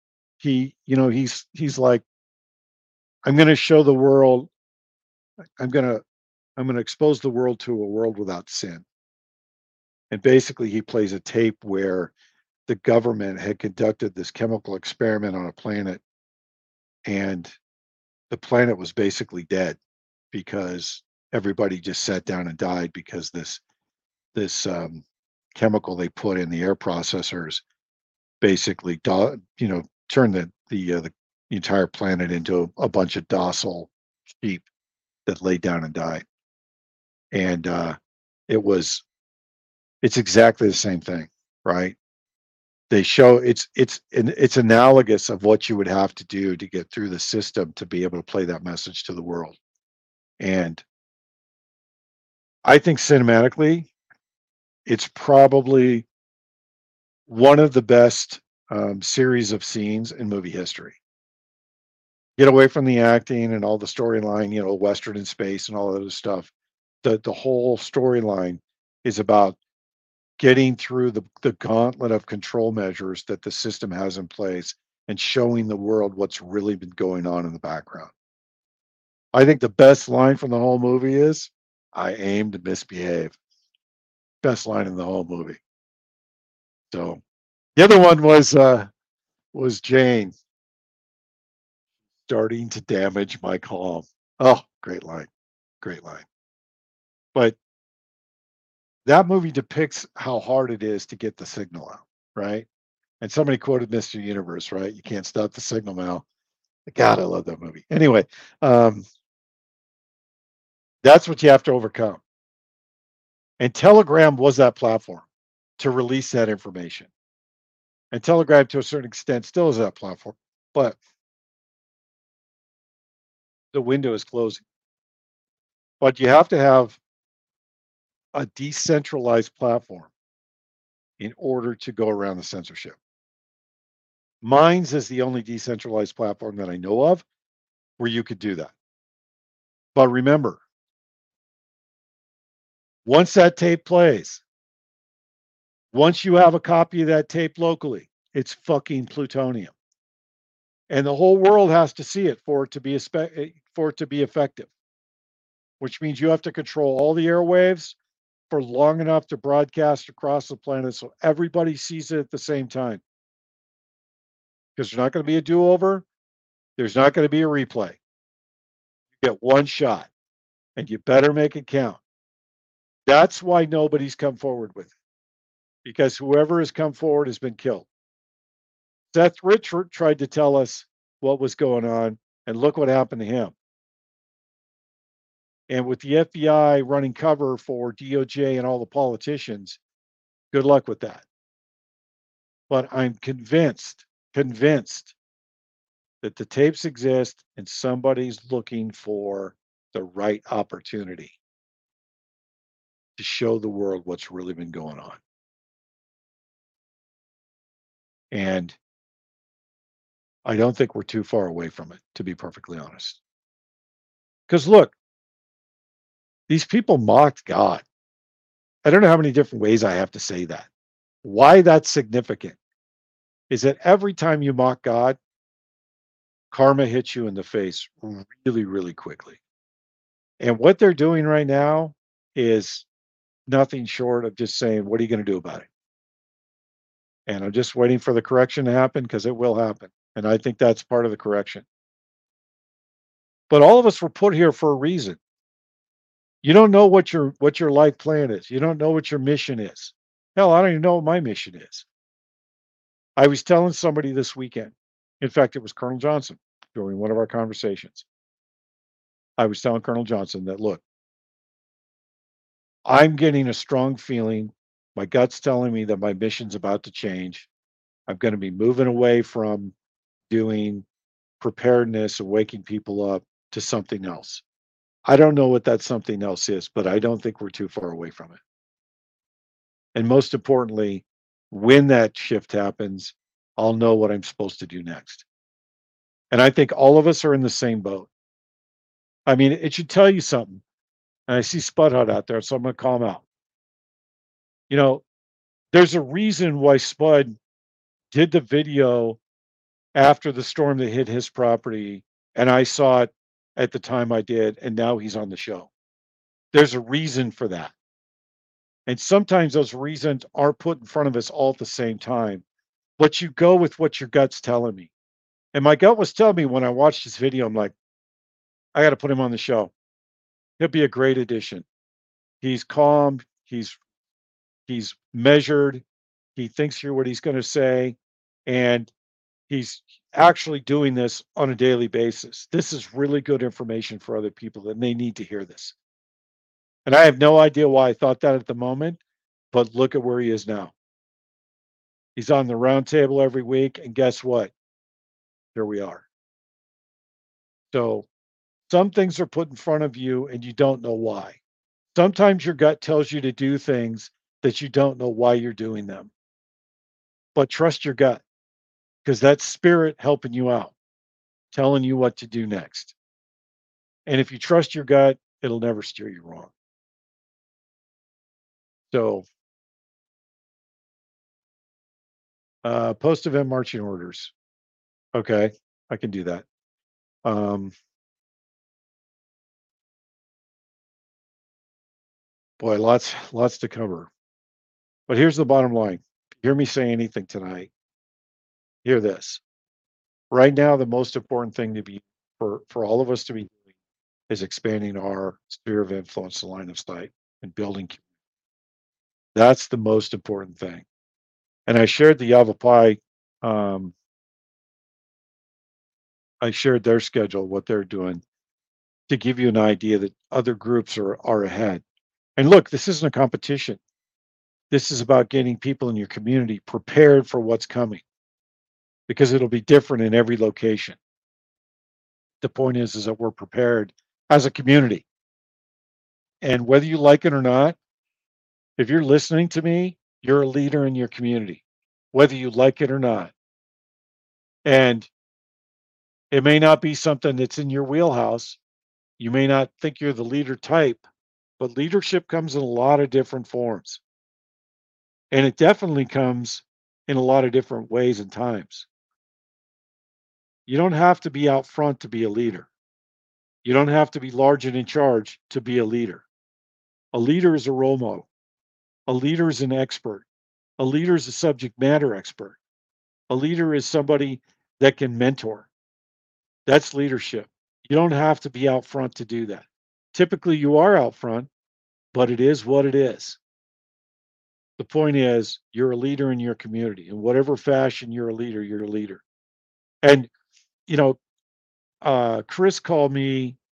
he's like, I'm going to show the world, I'm going to I'm going to expose the world to a world without sin. And basically, he plays a tape where the government had conducted this chemical experiment on a planet, and the planet was basically dead because everybody just sat down and died because this chemical they put in the air processors basically, turned the entire planet into a bunch of docile sheep that laid down and died. And it was it's exactly the same thing, right? They show it's analogous of what you would have to do to get through the system to be able to play that message to the world. And I think cinematically, it's probably one of the best series of scenes in movie history. Get away from the acting and all the storyline, Western in space and all that other stuff. The whole storyline is about getting through the gauntlet of control measures that the system has in place and showing the world what's really been going on in the background. I think the best line from the whole movie is, "I aim to misbehave." Best line in the whole movie. So the other one was Jane starting to damage my calm. Oh, great line. Great line. But that movie depicts how hard it is to get the signal out, right? And somebody quoted Mr. Universe, right? You can't stop the signal now. God, I love that movie. Anyway, um, that's what you have to overcome. And Telegram was that platform to release that information. And Telegram, to a certain extent, still is that platform, but the window is closing. But you have to have a decentralized platform in order to go around the censorship. Minds is the only decentralized platform that I know of where you could do that. But remember, once that tape plays, once you have a copy of that tape locally, it's fucking plutonium. And the whole world has to see it for it to be effective, which means you have to control all the airwaves for long enough to broadcast across the planet so everybody sees it at the same time. Because there's not going to be a do-over, there's not going to be a replay. You get one shot, and you better make it count. That's why nobody's come forward with it, because whoever has come forward has been killed. Seth Richard tried to tell us what was going on, and look what happened to him. And with the FBI running cover for DOJ and all the politicians, good luck with that. But I'm convinced that the tapes exist and somebody's looking for the right opportunity to show the world what's really been going on. And I don't think we're too far away from it, to be perfectly honest. Because look, these people mocked God. I don't know how many different ways I have to say that. Why that's significant is that every time you mock God, karma hits you in the face really, really quickly. And what they're doing right now is nothing short of just saying, what are you going to do about it? And I'm just waiting for the correction to happen because it will happen. And I think that's part of the correction. But all of us were put here for a reason. You don't know what your life plan is. You don't know what your mission is. Hell, I don't even know what my mission is. I was telling somebody this weekend. In fact, it was Colonel Johnson during one of our conversations. I was telling Colonel Johnson that, look, I'm getting a strong feeling. My gut's telling me that my mission's about to change. I'm going to be moving away from doing preparedness and waking people up to something else. I don't know what that something else is, but I don't think we're too far away from it. And most importantly, when that shift happens, I'll know what I'm supposed to do next. And I think all of us are in the same boat. I mean, it should tell you something. And I see Spud Hut out there, so I'm going to call him out. You know, there's a reason why Spud did the video after the storm that hit his property, and I saw it at the time I did, and now he's on the show. There's a reason for that. And sometimes those reasons aren't put in front of us all at the same time, but you go with what your gut's telling me. And my gut was telling me when I watched this video, I'm like, I got to put him on the show. He'll be a great addition. He's calm. He's measured. He thinks through what he's going to say, and he's actually doing this on a daily basis. This is really good information for other people, and they need to hear this. And I have no idea why I thought that at the moment, but look at where he is now. He's on the round table every week, and guess what? Here we are. So some things are put in front of you, and you don't know why. Sometimes your gut tells you to do things that you don't know why you're doing them. But trust your gut because that's spirit helping you out, telling you what to do next. And if you trust your gut, it'll never steer you wrong. So, post event marching orders. Okay, I can do that. Um, boy, lots to cover. But here's the bottom line. Hear me say anything tonight. Hear this. Right now, the most important thing to be for all of us to be doing is expanding our sphere of influence, the line of sight, and building. That's the most important thing. And I shared the Yavapai. Um, I shared their schedule, what they're doing, to give you an idea that other groups are ahead. And look, this isn't a competition. This is about getting people in your community prepared for what's coming because it'll be different in every location. The point is that we're prepared as a community. And whether you like it or not, if you're listening to me, you're a leader in your community, whether you like it or not. And it may not be something that's in your wheelhouse. You may not think you're the leader type, but leadership comes in a lot of different forms. And it definitely comes in a lot of different ways and times. You don't have to be out front to be a leader. You don't have to be large and in charge to be a leader. A leader is a role model. A leader is an expert. A leader is a subject matter expert. A leader is somebody that can mentor. That's leadership. You don't have to be out front to do that. Typically, you are out front, but it is what it is. The point is, you're a leader in your community. In whatever fashion you're a leader, you're a leader. And, you know, Chris called me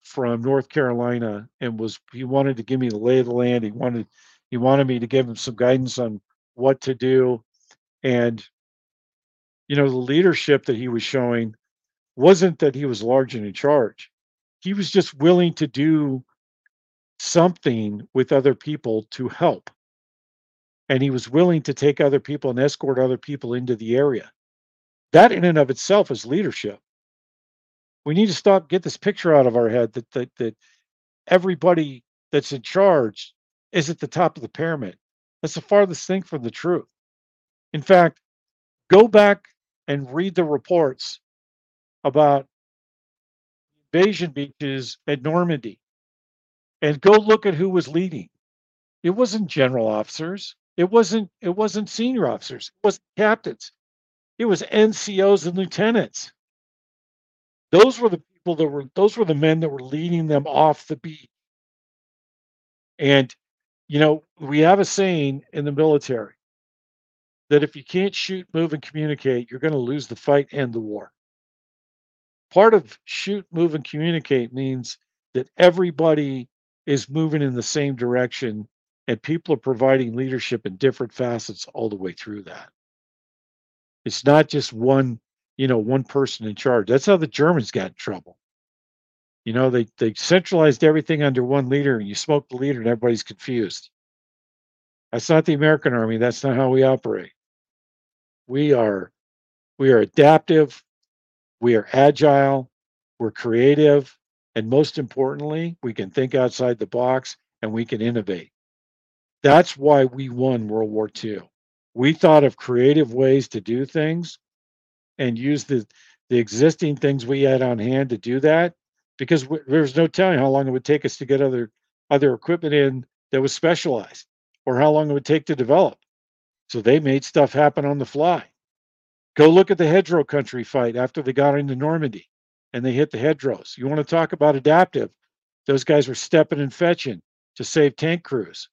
from North Carolina and he wanted to give me the lay of the land. He wanted me to give him some guidance on what to do. And the leadership that he was showing wasn't that he was large and in charge. He was just willing to do something with other people to help. And he was willing to take other people and escort other people into the area. That in and of itself is leadership. We need to get this picture out of our head that everybody that's in charge is at the top of the pyramid. That's the farthest thing from the truth. In fact, go back and read the reports about invasion beaches at Normandy and go look at who was leading. It wasn't general officers. It wasn't senior officers. It wasn't captains. It was NCOs and lieutenants. Those were the men that were leading them off the beat. And we have a saying in the military that if you can't shoot, move, and communicate, you're going to lose the fight and the war. Part of shoot, move, and communicate means that everybody is moving in the same direction and people are providing leadership in different facets all the way through that. It's not just one person in charge. That's how the Germans got in trouble. They centralized everything under one leader, and you smoke the leader, and everybody's confused. That's not the American army. That's not how we operate. We are adaptive. We are agile. We're creative, and most importantly, we can think outside the box and we can innovate. That's why we won World War II. We thought of creative ways to do things and use the existing things we had on hand to do that because there's no telling how long it would take us to get other equipment in that was specialized or how long it would take to develop. So they made stuff happen on the fly. Go look at the hedgerow country fight after they got into Normandy and they hit the hedgerows. You want to talk about adaptive? Those guys were stepping and fetching to save tank crews.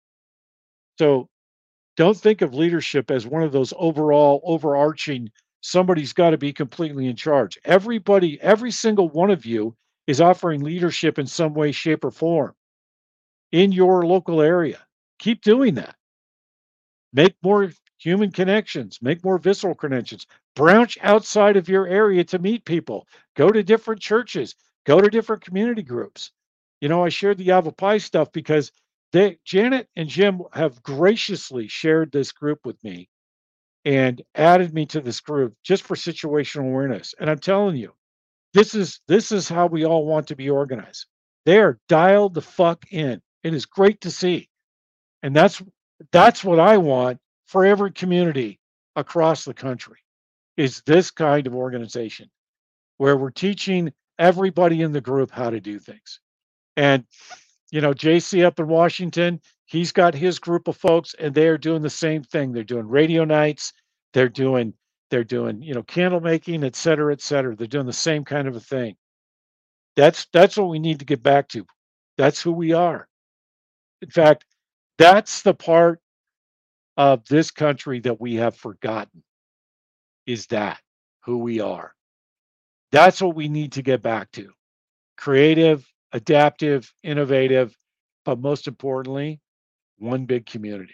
So don't think of leadership as one of those overall overarching, somebody's got to be completely in charge. Everybody, every single one of you is offering leadership in some way, shape, or form in your local area. Keep doing that. Make more human connections, make more visceral connections, branch outside of your area to meet people, go to different churches, go to different community groups. I shared the Yavapai stuff because Janet and Jim have graciously shared this group with me and added me to this group just for situational awareness. And I'm telling you, this is how we all want to be organized. They are dialed the fuck in. It is great to see. And that's what I want for every community across the country is this kind of organization where we're teaching everybody in the group how to do things. And JC up in Washington, he's got his group of folks and they are doing the same thing. They're doing radio nights, they're doing candle making, et cetera, et cetera. They're doing the same kind of a thing. That's what we need to get back to. That's who we are. In fact, that's the part of this country that we have forgotten is that who we are. That's what we need to get back to. Creative, adaptive, innovative, but most importantly, one big community.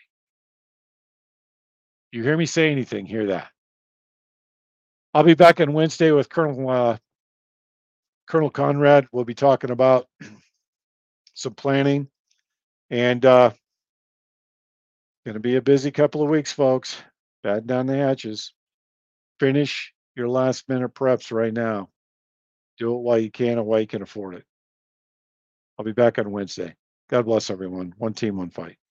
You hear me say anything, hear that. I'll be back on Wednesday with Colonel Conrad. We'll be talking about some planning and going to be a busy couple of weeks, folks. Batten down the hatches. Finish your last minute preps right now. Do it while you can and while you can afford it. I'll be back on Wednesday. God bless everyone. One team, one fight.